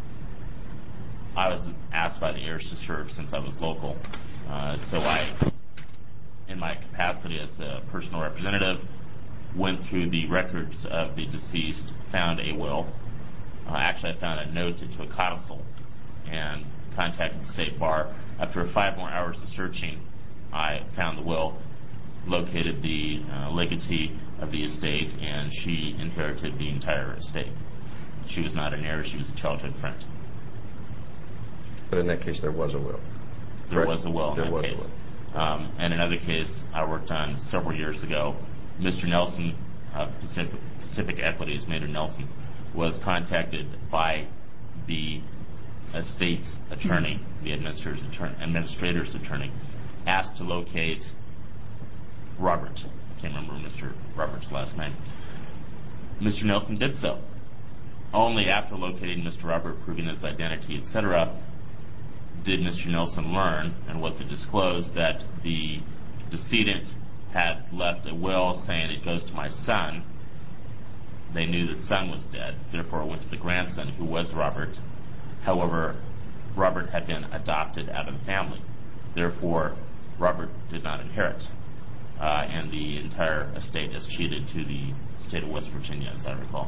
I was asked by the heirs to serve since I was local. Uh, so I, in my capacity as a personal representative, went through the records of the deceased, found a will. Uh, actually, I found a note to a codicil and contacted the state bar. After five more hours of searching, I found the will, located the uh, legatee of the estate, and she inherited the entire estate. She was not an heir, she was a childhood friend. But in that case, there was a will. There Right. was a will in There that was a case. will. Um, and another case I worked on several years ago, Mister Nelson of Pacific, Pacific Equities, Maynard Nelson, was contacted by the estate's attorney, the administrator's attorney, administrator's attorney, asked to locate Robert. I can't remember Mister Robert's last name. Mister Nelson did so. Only after locating Mister Robert, proving his identity, et cetera, did Mister Nelson learn, and was it disclosed, that the decedent had left a will saying it goes to my son. They knew the son was dead, therefore it went to the grandson, who was Robert. However, Robert had been adopted out of the family. Therefore, Robert did not inherit. Uh, and the entire estate is ceded to the state of West Virginia, as I recall.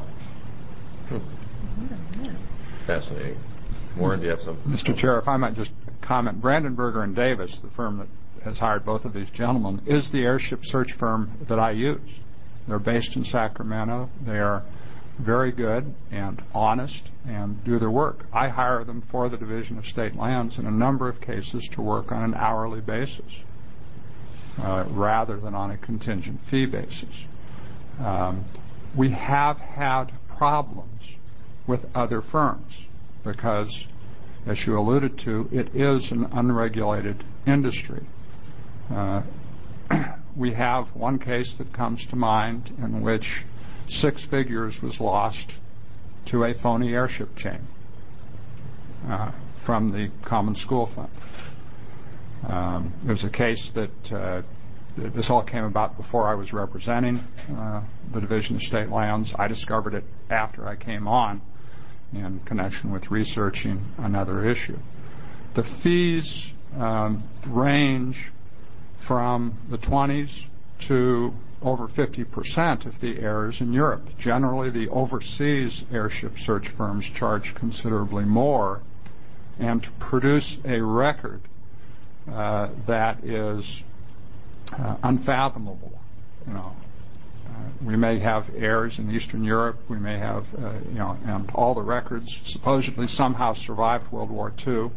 Fascinating. Warren, do you have something? Mister Chair, if I might just comment, Brandenburger and Davis, the firm that has hired both of these gentlemen, is the heirship search firm that I use. They're based in Sacramento. They are very good and honest and do their work. I hire them for the Division of State Lands in a number of cases to work on an hourly basis uh, rather than on a contingent fee basis. Um, we have had problems with other firms because, as you alluded to, it is an unregulated industry. Uh, we have one case that comes to mind in which six figures was lost to a phony airship chain uh, from the Common School Fund. Um, there's a case that uh, this all came about before I was representing uh, the Division of State Lands. I discovered it after I came on in connection with researching another issue. The fees um, range from the twenties to over fifty percent of the errors in Europe. Generally, the overseas airship search firms charge considerably more, and to produce a record uh, that is uh, unfathomable. You know, uh, we may have errors in Eastern Europe. We may have, uh, you know, and all the records supposedly somehow survived World War Two.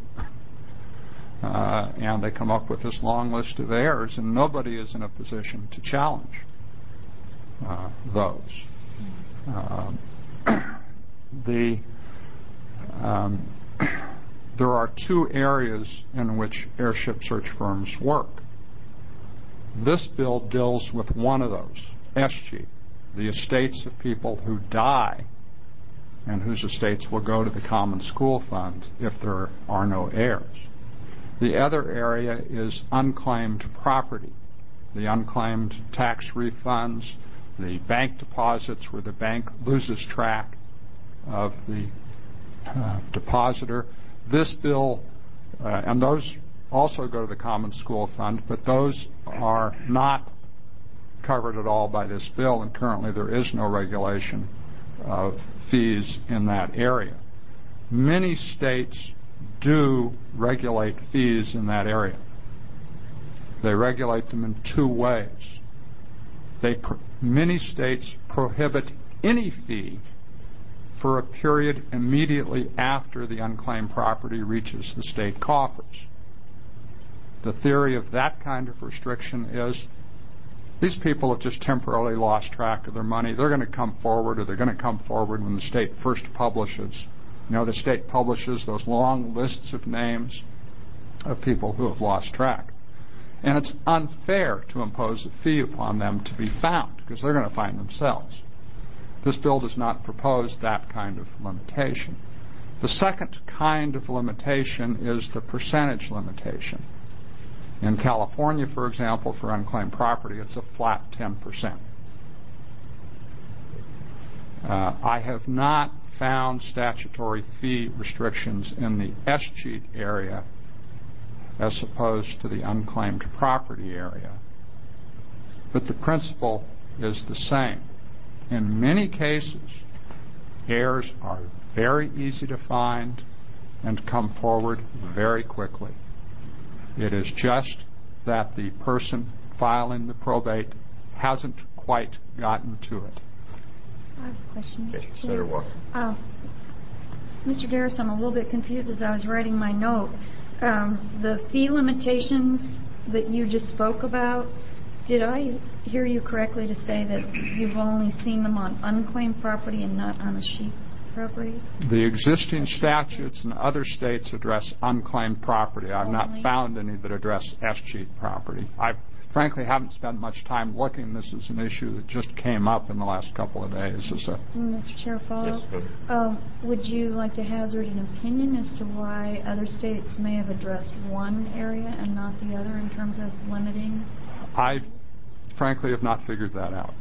Uh, and they come up with this long list of errors, and nobody is in a position to challenge uh, those. Uh, the um, there are two areas in which airship search firms work. This bill deals with one of those, S G, the estates of people who die and whose estates will go to the Common School Fund if there are no heirs. The other area is unclaimed property, the unclaimed tax refunds, the bank deposits where the bank loses track of the uh, depositor. This bill, uh, and those also go to the Common School Fund, but those are not covered at all by this bill, and currently there is no regulation of fees in that area. Many states do regulate fees in that area. They regulate them in two ways. They pr- many states prohibit any fee for a period immediately after the unclaimed property reaches the state coffers. The theory of that kind of restriction is these people have just temporarily lost track of their money. They're going to come forward, or they're going to come forward when the state first publishes. You know, the state publishes those long lists of names of people who have lost track. And it's unfair to impose a fee upon them to be found, because they're going to find themselves. This bill does not propose that kind of limitation. The second kind of limitation is the percentage limitation. In California, for example, for unclaimed property, it's a flat ten percent. Uh, I have not found statutory fee restrictions in the S G area as opposed to the unclaimed property area. But the principle is the same. In many cases, heirs are very easy to find and come forward very quickly. It is just that the person filing the probate hasn't quite gotten to it. I have a question, Mister Okay, Chair. Senator Walker. Uh, Mister Garris, I'm a little bit confused as I was writing my note. Um, the fee limitations that you just spoke about, did I hear you correctly to say that you've only seen them on unclaimed property and not on a sheep property? The existing statutes in other states address unclaimed property. I've not found any that address S G property. I frankly haven't spent much time looking. This is an issue that just came up in the last couple of days. As a Mister Chair, follow Yes, um, would you like to hazard an opinion as to why other states may have addressed one area and not the other in terms of limiting? I frankly have not figured that out.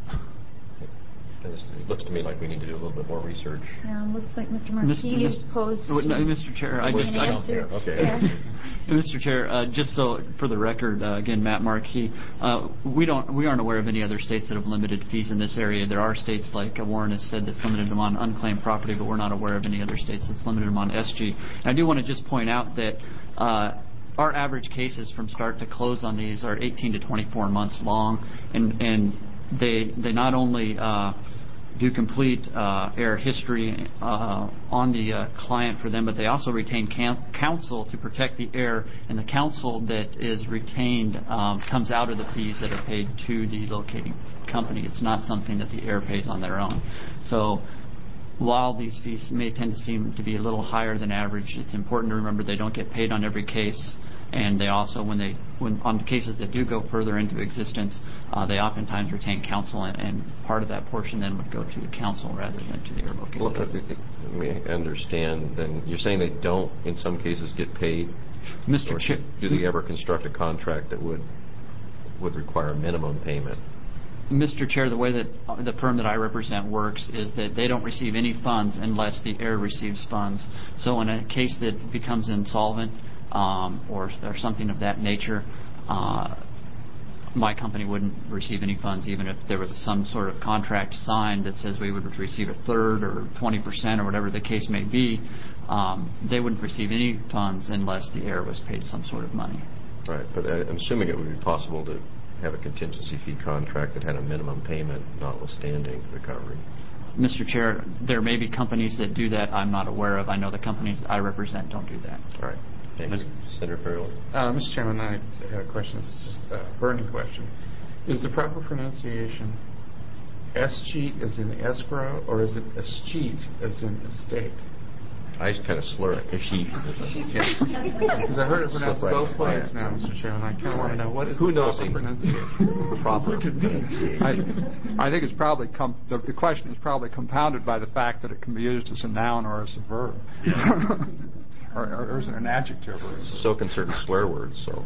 It looks to me like we need to do a little bit more research. Yeah, looks like Mister Mis- Marquis Mis- has posed. Well, no, Mister Chair, I Wait, just I I don't care. Okay. Yeah. Mister Chair, uh, just so for the record, uh, again, Matt Marquis, uh, we don't, we aren't aware of any other states that have limited fees in this area. There are states, like uh, Warren has said, that's limited them on unclaimed property, but we're not aware of any other states that's limited them on S G. And I do want to just point out that uh, our average cases from start to close on these are eighteen to twenty-four months long, and and they they not only uh, do complete uh, heir history uh, on the uh, client for them, but they also retain can- counsel to protect the heir, and the counsel that is retained um, comes out of the fees that are paid to the locating company. It's not something that the heir pays on their own. So while these fees may tend to seem to be a little higher than average, it's important to remember they don't get paid on every case. And they also, when they, when on the cases that do go further into existence, uh, they oftentimes retain counsel, and, and part of that portion then would go to the counsel rather than to the heir locating. Well, let me understand. Then you're saying they don't, in some cases, get paid. Mister Chair, do they ever construct a contract that would would require a minimum payment? Mister Chair, the way that the firm that I represent works is that they don't receive any funds unless the heir receives funds. So in a case that becomes insolvent, Um, or, or something of that nature, uh, my company wouldn't receive any funds, even if there was some sort of contract signed that says we would receive a third or twenty percent or whatever the case may be. Um, they wouldn't receive any funds unless the heir was paid some sort of money. Right, but I'm assuming it would be possible to have a contingency fee contract that had a minimum payment notwithstanding recovery. Mister Chair, there may be companies that do that I'm not aware of. I know the companies I represent don't do that. All right. Thank you. Senator Farrell. Uh, Mister Chairman, I had a question. It's just a burning question. Is the proper pronunciation escheat as in escrow, or is it escheat as in estate? I just kind of slur it. Escheat. Because I've heard it pronounced Slip right both by ways it. now, Mister Chairman. I kind of want to know what is Who the knows proper the pronunciation. proper pronunciation? I, I think it's probably com- the, the question is probably compounded by the fact that it can be used as a noun or as a verb, or, or, or as an adjective. Or So can certain swear words. So,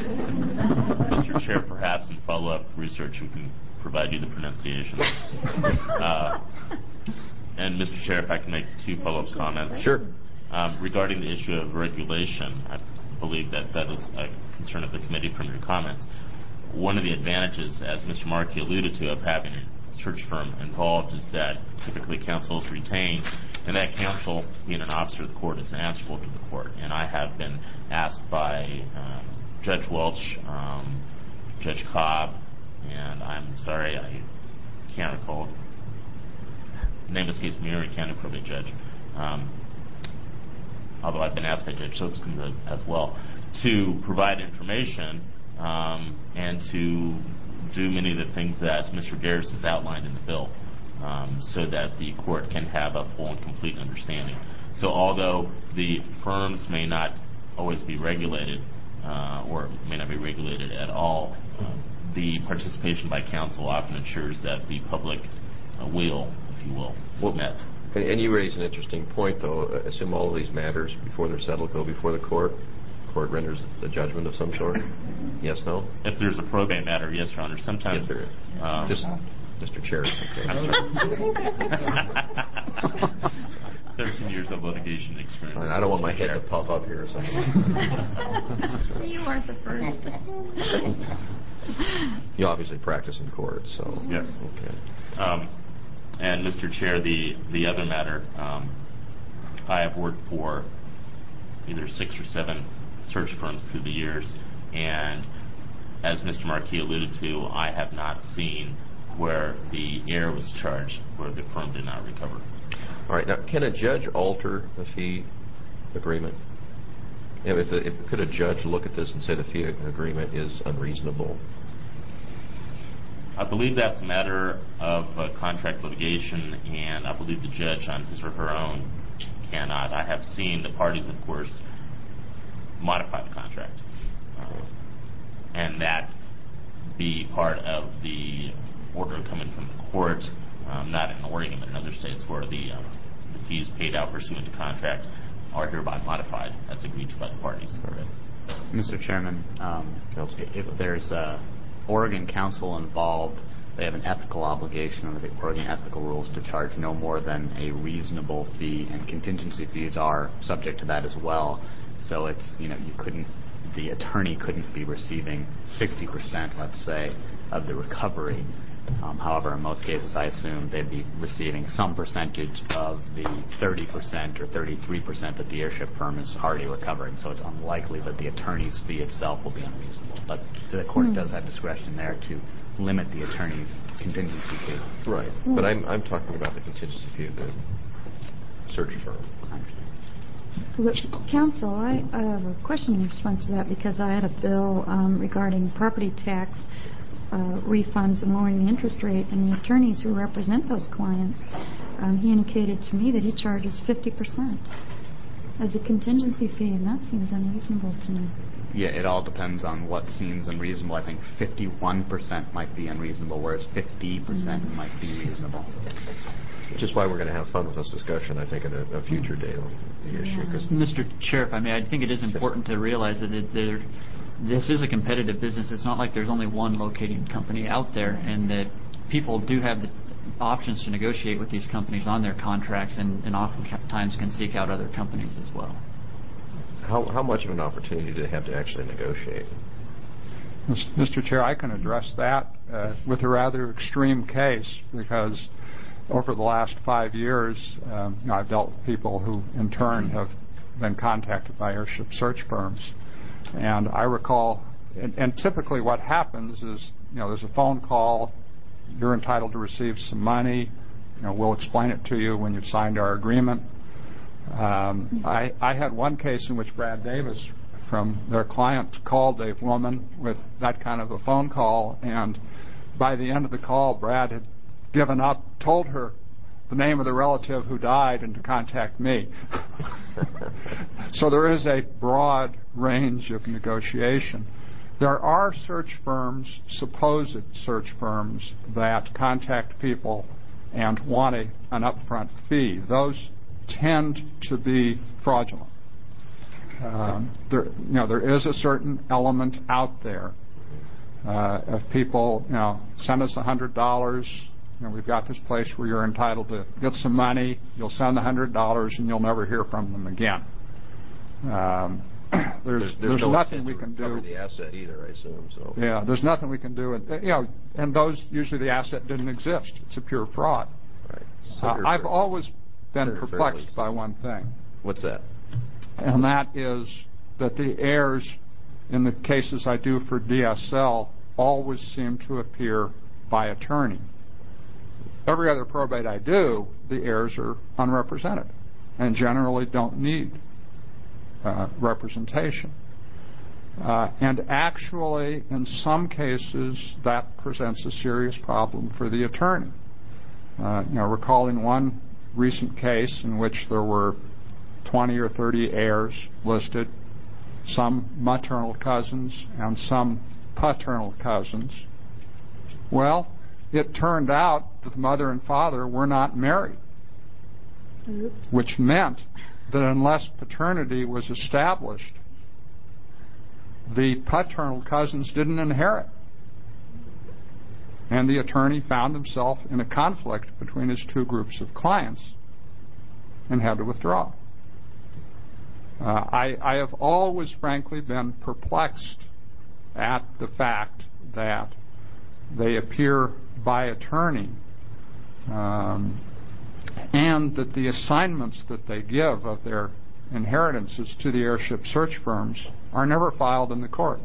Mister Chair, perhaps in follow-up research we can provide you the pronunciation. Uh, and Mister Chair, if I can make two follow-up comments. Sure. Um, regarding the issue of regulation, I believe that that is a concern of the committee from your comments. One of the advantages, as Mister Markey alluded to, of having a search firm involved is that typically counsel is retained, and that counsel, being an officer of the court, is answerable to the court. And I have been asked by um, Judge Welch, um, Judge Cobb, and I'm sorry, I can't recall. The name escapes me, Erie County Probate Judge. Um, although I've been asked by Judge Soapscombe as, as well, to provide information um, and to do many of the things that Mister Garris has outlined in the bill, um, so that the court can have a full and complete understanding. So although the firms may not always be regulated uh, or may not be regulated at all, uh, the participation by counsel often ensures that the public uh, will, if you will, is well, met. And, and you raise an interesting point, though. Assume all of these matters, before they're settled, go before the court. Court renders a judgment of some sort. Yes, no? If there's a probate matter, yes, Your Honor. Sometimes. Yes, there is. Um, Just Mister Chair. Okay. I'm sorry. Thirteen years of litigation experience. I don't want my head to puff up here or something. You aren't the first. You obviously practice in court, so. Yes. Okay. Um, and Mister Chair, the the other matter, um, I have worked for either six or seven search firms through the years, and as Mister Markey alluded to, I have not seen where the heir was charged, where the firm did not recover. All right. Now, can a judge alter the fee agreement? You know, if, the, if could a judge look at this and say the fee agreement is unreasonable? I believe that's a matter of uh, contract litigation, and I believe the judge on his or her own cannot. I have seen the parties, of course, modify the contract, uh, and that be part of the order coming from the court, um, not in Oregon but in other states, where the, uh, the fees paid out pursuant to contract are hereby modified as agreed to by the parties. Mister Chairman, um, if there's a Oregon counsel involved, they have an ethical obligation under the Oregon ethical rules to charge no more than a reasonable fee, and contingency fees are subject to that as well. So it's, you know, you couldn't, the attorney couldn't be receiving sixty percent, let's say, of the recovery. Um, however, in most cases, I assume they'd be receiving some percentage of the thirty percent or thirty-three percent that the heirship firm is already recovering. So it's unlikely that the attorney's fee itself will be unreasonable. But the court mm. does have discretion there to limit the attorney's contingency fee. Right. Mm. But I'm, I'm talking about the contingency fee of the search firm. I understand. Counsel, I, I have a question in response to that, because I had a bill um, regarding property tax Uh, refunds and lowering the interest rate, and the attorneys who represent those clients, um, he indicated to me that he charges fifty percent as a contingency fee, and that seems unreasonable to me. Yeah, it all depends on what seems unreasonable. I think fifty-one percent might be unreasonable, whereas fifty percent mm-hmm. might be reasonable. Which is why we're going to have fun with this discussion, I think, at a, a future date on the yeah. issue. Cause Mister Chair, if I may, I think it is important to realize that it, there, this is a competitive business. It's not like there's only one locating company out there, and that people do have the options to negotiate with these companies on their contracts, and, and oftentimes can seek out other companies as well. How, how much of an opportunity do they have to actually negotiate? Mister Chair, I can address that uh, with a rather extreme case because over the last five years, um, you know, I've dealt with people who in turn have been contacted by airship search firms. And I recall, and, and typically what happens is, you know, there's a phone call, you're entitled to receive some money, you know, we'll explain it to you when you've signed our agreement. Um, I, I had one case in which Brad Davis from their client called a woman with that kind of a phone call, and by the end of the call, Brad had given up, told her the name of the relative who died and to contact me. So there is a broad range of negotiation. There are search firms, supposed search firms, that contact people and want a, an upfront fee. Those tend to be fraudulent. Um, there, you know, there is a certain element out there. Uh, if people, you know, send us a hundred dollars, you know, we've got this place where you're entitled to get some money. You'll send a hundred dollars, and you'll never hear from them again. Um, there's There's, there's, there's no nothing intent we to can recover do. the asset either, I assume. So Yeah, there's nothing we can do. And, you know, and those usually the asset didn't exist. It's a pure fraud. Right. Uh, Senator I've Fairley. always been Senator perplexed Fairley. by one thing. What's that? And that is that the heirs, in the cases I do for D S L, always seem to appear by attorney. Every other probate I do, the heirs are unrepresented and generally don't need uh, representation. Uh, and actually, in some cases, that presents a serious problem for the attorney. Uh, you know, recalling one recent case in which there were twenty or thirty heirs listed, some maternal cousins and some paternal cousins. Well, it turned out that the mother and father were not married, Oops. which meant that unless paternity was established, the paternal cousins didn't inherit. And the attorney found himself in a conflict between his two groups of clients and had to withdraw. Uh, I, I have always, frankly, been perplexed at the fact that they appear by attorney um, and that the assignments that they give of their inheritances to the airship search firms are never filed in the court.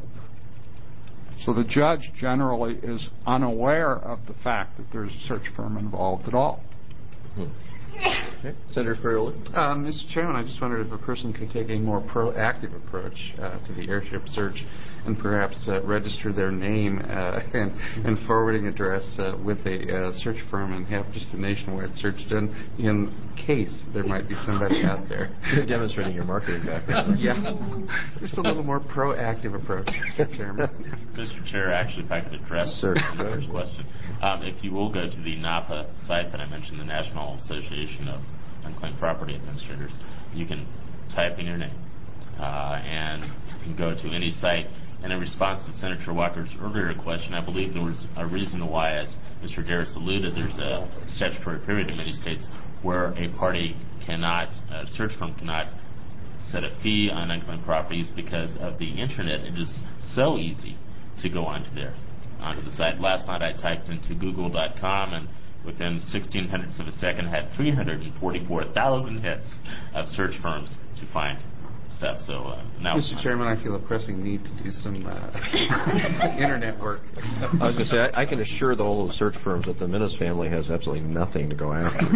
So the judge generally is unaware of the fact that there's a search firm involved at all. Hmm. Okay. Senator Fairley. Uh, Mister Chairman, I just wondered if a person could take a more proactive approach uh, to the airship search and perhaps uh, register their name uh, and, and forwarding address uh, with a uh, search firm and have just a nationwide search done in case there might be somebody out there. You're demonstrating your marketing background. Yeah. Just a little more proactive approach, Mister Chairman. Mister Chair, actually, if I could address Sir. the first question. Um, if you will go to the NAPA site that I mentioned, the National Association of Unclaimed Property Administrators, you can type in your name uh, and you can go to any site. And in response to Senator Walker's earlier question, I believe there was a reason why, as Mister Darris alluded, there's a statutory period in many states where a party cannot, a search firm cannot set a fee on unclaimed properties because of the internet. It is so easy to go onto there, onto the site. Last night I typed into google dot com and within sixteen hundredths of a second had three hundred forty-four thousand hits of search firms to find stuff. So uh, now, Mister Chairman, I feel a pressing need to do some uh, internet work. I was going to say, I, I can assure the whole search firms that the Minnis family has absolutely nothing to go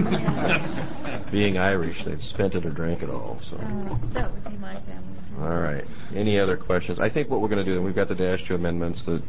after. Being Irish, they've spent it or drank it all. So. Uh, that would be my family. All right. Any other questions? I think what we're going to do, and we've got the dash two amendments that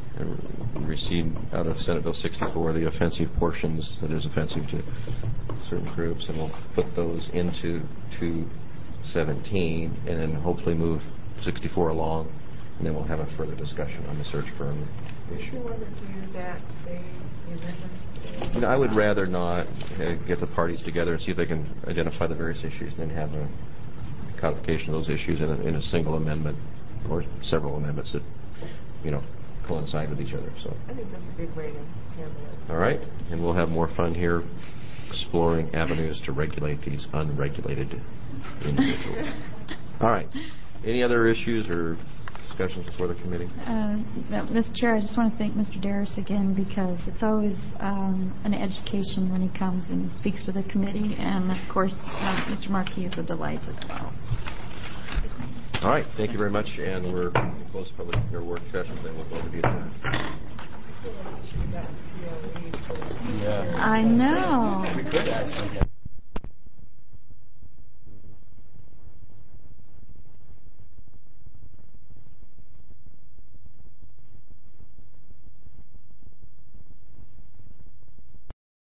received out of Senate Bill sixty-four, the offensive portions that is offensive to certain groups, and we'll put those into two seventeen, and then hopefully move sixty-four along, and then we'll have a further discussion on the search firm Do issue. you want to do that today, the amendments today? You know, I would rather not uh, get the parties together and see if they can identify the various issues, and then have a codification of those issues in a, in a single amendment or several amendments that, you know, coincide with each other. So. I think that's a good way to handle it. All right, and we'll have more fun here exploring avenues to regulate these unregulated individuals. All right. Any other issues or discussions before the committee? Uh, no, Mister Chair, I just want to thank Mister Darris again because it's always um, an education when he comes and speaks to the committee, and of course, uh, Mister Markey is a delight as well. All right, thank you very much, and we're close to public your work sessions, and we'll go to the adjournment. I know. We could actually get